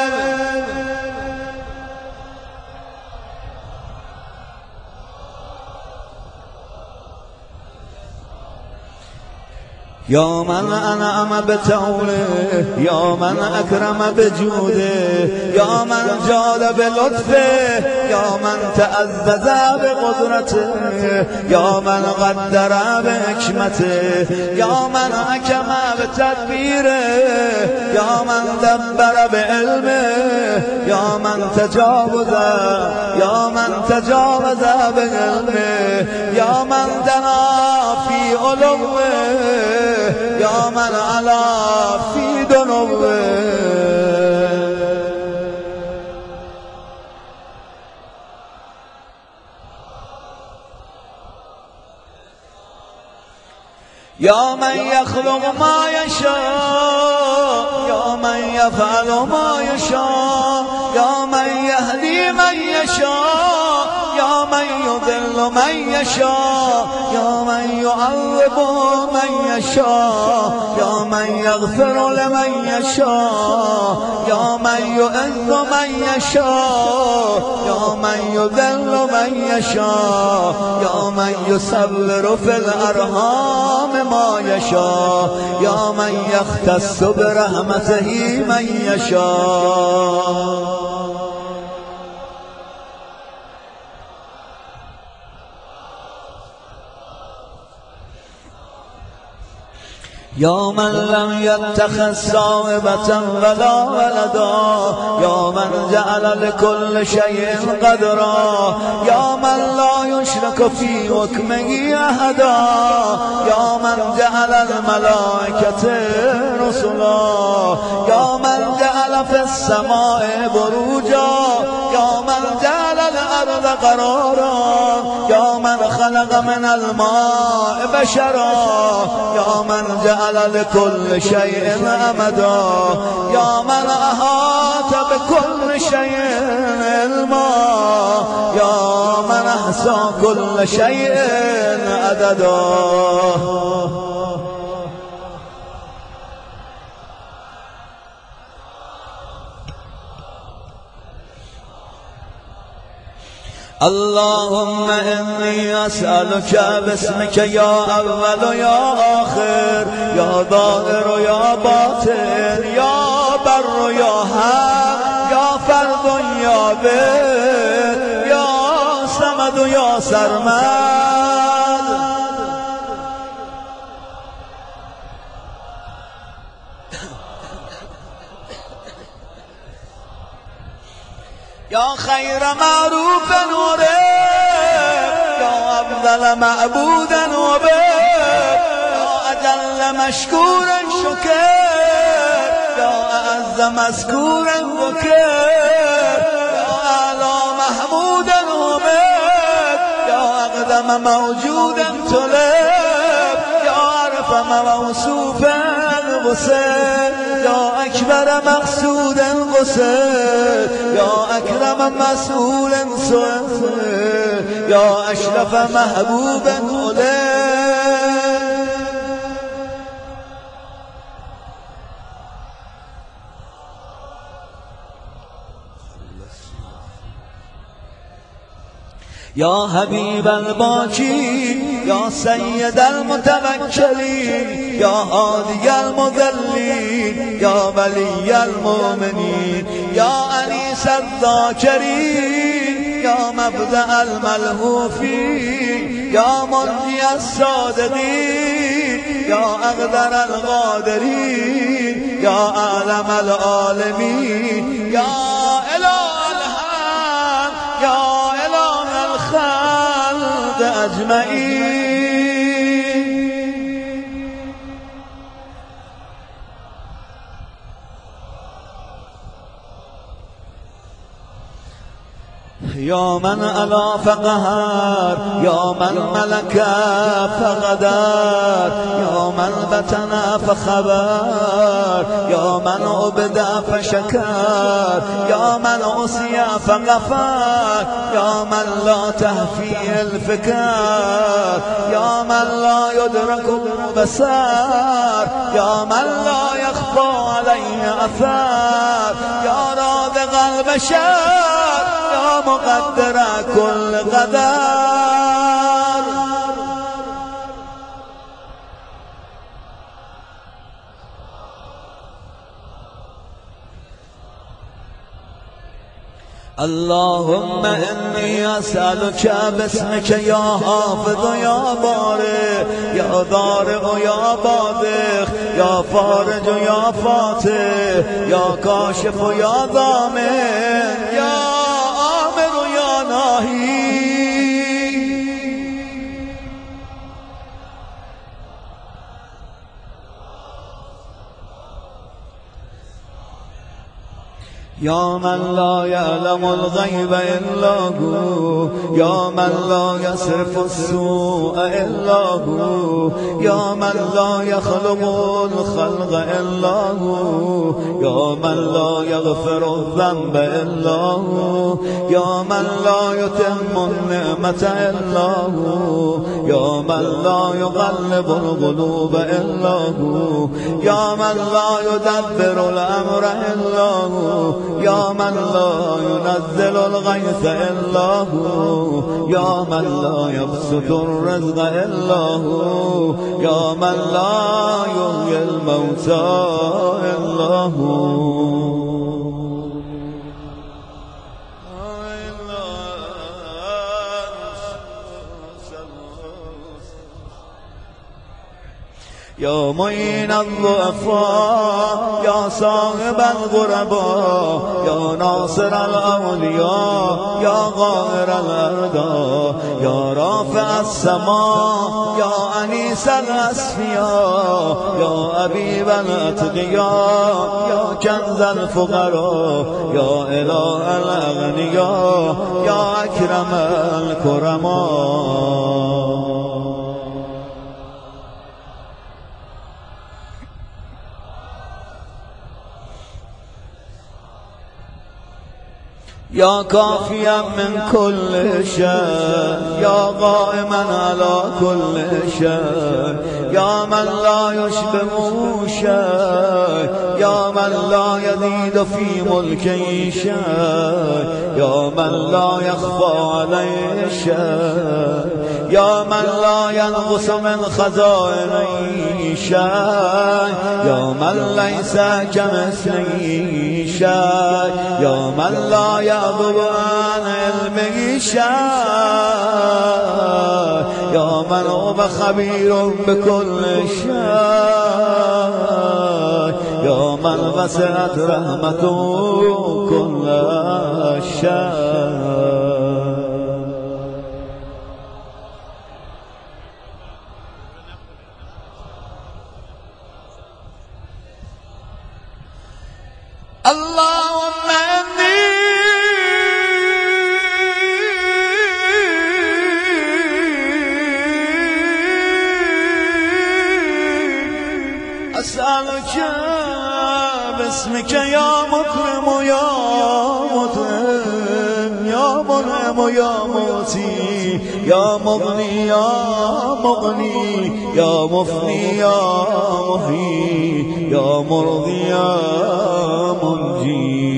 يا من أنعم بتوله يا من أكرم بجوده يا من جاد بلطفه يا من تعزز بقدرته يا من قدر بحكمته يا من حكم بتدبيره يا من دبر بعلمه يا من تجاوز بعلمه يا من دنا في علوه يا من علا في دنوه. يا من يخلق ما يشاء يا من يفعل ما يشاء يا من يهدي من يشاء يا من يضل من يشاء يا من يعذب من يشاء يا من يغفر لمن يشاء يا من يعز من يشاء يا من يذل من يشاء يا من يصبر في الأرحام ما يشاء يا من يختص برحمته من يشاء. يا من لم يتخذ صاحبة ولا ولدا يا من جعل لكل شيء قدرا يا من لا يشرك في حكمه أحدا يا من جعل الملائكة رسلا يا من جعل في السماء بروجا يا من جعل الأرض قرارا يا من خلق من الماء بشرا يا من جعل لكل شيء أمدا يا من أحاط بكل شيء علما يا من أحصى كل شيء عددا. اللهم إني أسألك باسمك يا أول يا آخر يا ظاهر يا باطن يا بر يا حق يا فرد يا بر يا صمد يا سرمد يا خير معروف ورب يا أفضل معبودا وبر يا أجل مشكورا شكر يا أعز مذكورا ذكر يا أعلى محمودا ومد يا أقدم موجودا تلب يا أرفم موصوفا غسل يا أكبر مقصودا غسل يا أكرم مسؤولا سؤال يا أشرف محبوبا أولاد. يا حبيب الباقي يا سيد المتوكلين يا هادي المذلين يا ولي المؤمنين يا أنيس الذاكرين يا مبدأ الملهوفين يا منجي الصادقين يا أقدر القادرين يا أعلم العالمين يا إله الحق يا إله الخلق أجمعين. يا من ألا فقهر يا من ملك فغدر يا من بتنا فخبر يا من عبد فشكر يا من عصي فغفر يا من لا تهفي الفكر يا من لا يدرك البصر يا من لا يخفى عليه أثر يا رازق البشر يا مقدر كل قدر اللهم إني أسألك باسمك يا حافظ يا بارئ يا ضارع يا باذخ يا فارج يا فاتح يا كاشف يا ضامن يا آمر يا ناهي يا من لا يعلم الغيب إلا هو يا من لا يصرف السوء إلا هو يا من لا يخلق الخلق إلا هو يا من لا يغفر الذنب إلا هو يا من لا يتم النعمة إلا هو يا من لا يغلب القلوب إلا هو يا من لا يدبر الأمر إلا هو يا من لا ينزل الغيث إلا هو يا من لا يبسط الرزق إلا هو يا من لا يحيي الموتى إلا هو يا معين الضعفاء يا صاحب الغرباء يا ناصر الأولياء يا غائر الأرضاء يا رافع السماء يا أنيس الأسفياء يا أبيب الأتقياء يا كنز الفقراء يا إله الأغنياء يا أكرم الكرماء يا كافيا من كل شيء يا قائما على كل شيء يا من لا يشبه شيء يا من لا يزيد في ملكه شيء يا من لا يخفى عليه شيء يا من لا ينقص من خزائنه شيء يا من ليس كمثله شيء يا من لا يغضب عن علمه شيء يا من هو خبير بكل شيء يا من وسعت رحمته كل شيء اللهم إني أسألك باسمك يا مكرم يا مطعم يا منعم يا موتي يا مغني يا مغني يا مفني يا محيي يا مرضي يا منجي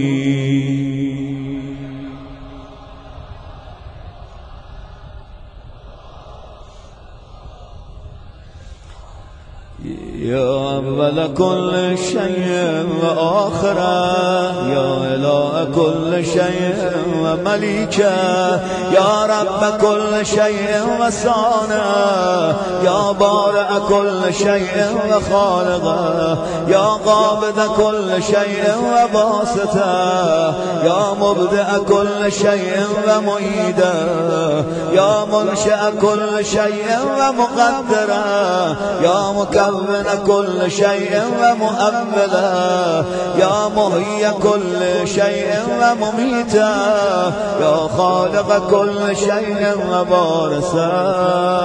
يا أول كل شيء وآخره يا إله كل شيء ومليكه يا رب كل شيء وصانه يا بارئ كل شيء وخالقه، يا قابض كل شيء وباسطه، يا مبدئ كل شيء ومعيده، يا منشئ كل شيء ومقدره، يا مكون كل شيء ومؤمله، يا محيي كل شيء ومميته، يا خالق كل شيء وبارسه.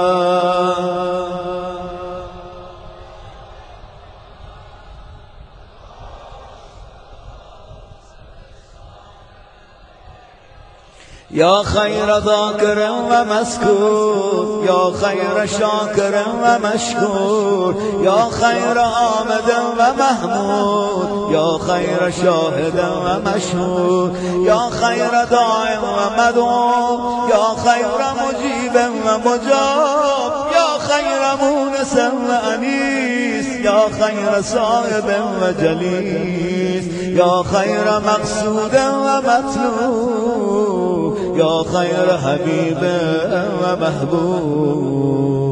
يا خير ذاكر ومذكور، يا خير شاكر ومشكور، يا خير آمد ومحمود، يا خير شاهد ومشهود، يا خير داع ومدعو، يا خير مجيب ومجاب، يا خير مونس وأنيس، يا خير صاحب وجليس، يا خير مقصود ومطلوب، يا خير حبيب ومحبوب.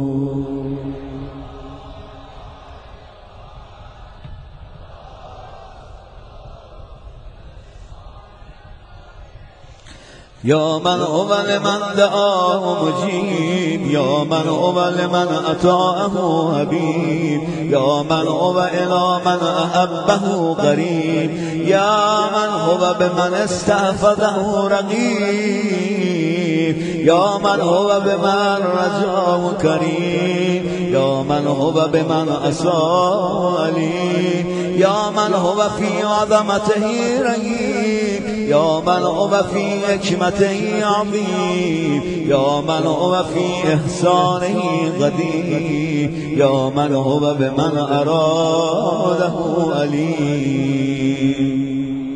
يا من هو لمن دعاه مجيب، يا من هو لمن أطاعه حبيب، يا من هو إلى من أحبه قريب، يا من هو بمن استحفظه رقيب، يا من هو بمن رجاه كريم، يا من هو بمن أساء عليم، يا من هو في عظمته رهيب، يا من هو في حكمته عظيم، يا من هو في إحسانه قدير، يا من هو بمن أراده أليم.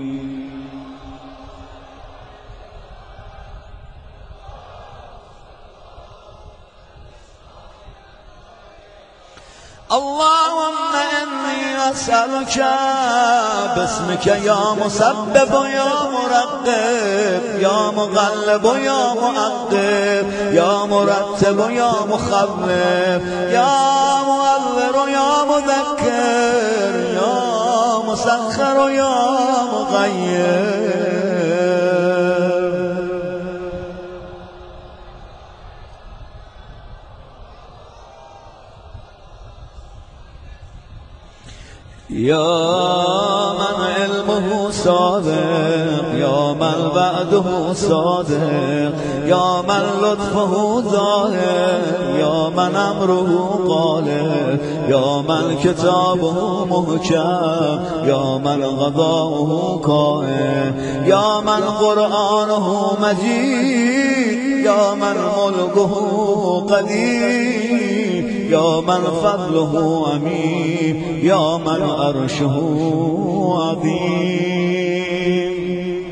اللهم إني أسألك باسمك يا مسبب يا مرقب، يا مقلب يا مؤقب، يا مرتب يا مخوف، يا مؤذر يا مذكر، يا مسخر يا مغير. يا من علمه صادق، يا من بعده صادق، يا من لطفه ظاهر، يا من أمره قالب، يا من كتابه محكم، يا من غضاؤه قائم، يا من قرآنه مجيد، يا من ملكه قدير، يا من فضله عميم، يا من عرشه عظيم.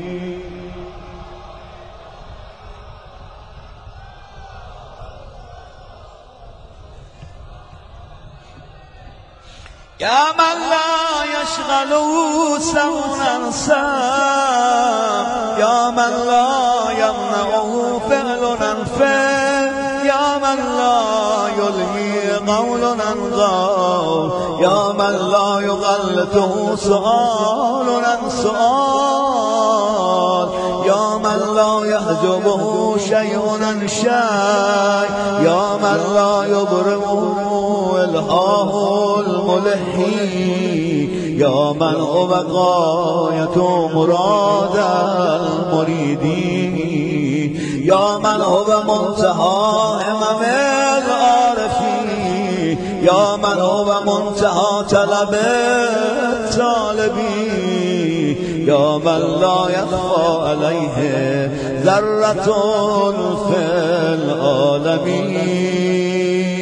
يا من لا يشغله سوء سام، يا من لا يمنعه فعل أنفه، يا من لا يلهي قول عن قول، يا من لا يغلطه سؤال عن سؤال، يا من لا يحجبه شيء عن شيء، يا من لا يضربه إلهاه الملحي، يا من هو غاية مراد المريدين، يا من هو منتهى همم العارفين، يا من هو منتهى طلب الطالبين، يا من لا يخفى عليه ذرة في العالمين.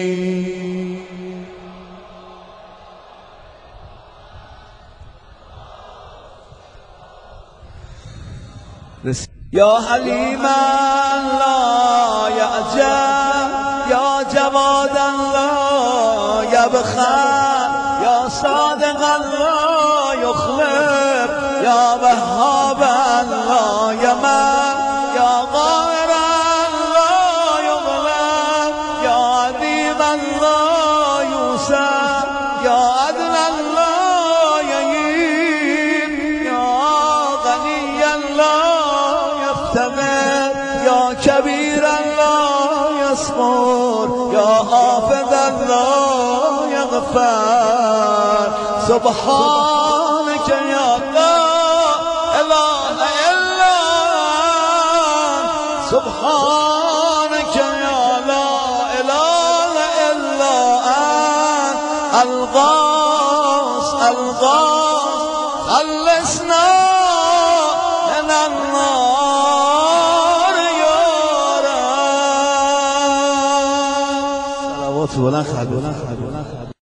يا حليما لا يعجب، يا جوادا لا يبخل، يا صادقا لا يخلف، يا وهابا لا يمل، يا غائرا لا يظلم، يا عظيما من لا يوسى يا عدلا لا يهين يا غنيا لا يفتقر يا كبيرا لا يصغر يا حافظا لا يغفر سبحانك يا لا إله إلا أنت سبحانك يا لا إله إلا أنت الغاث خلصنا من النار يا رب. صلوات ولا خد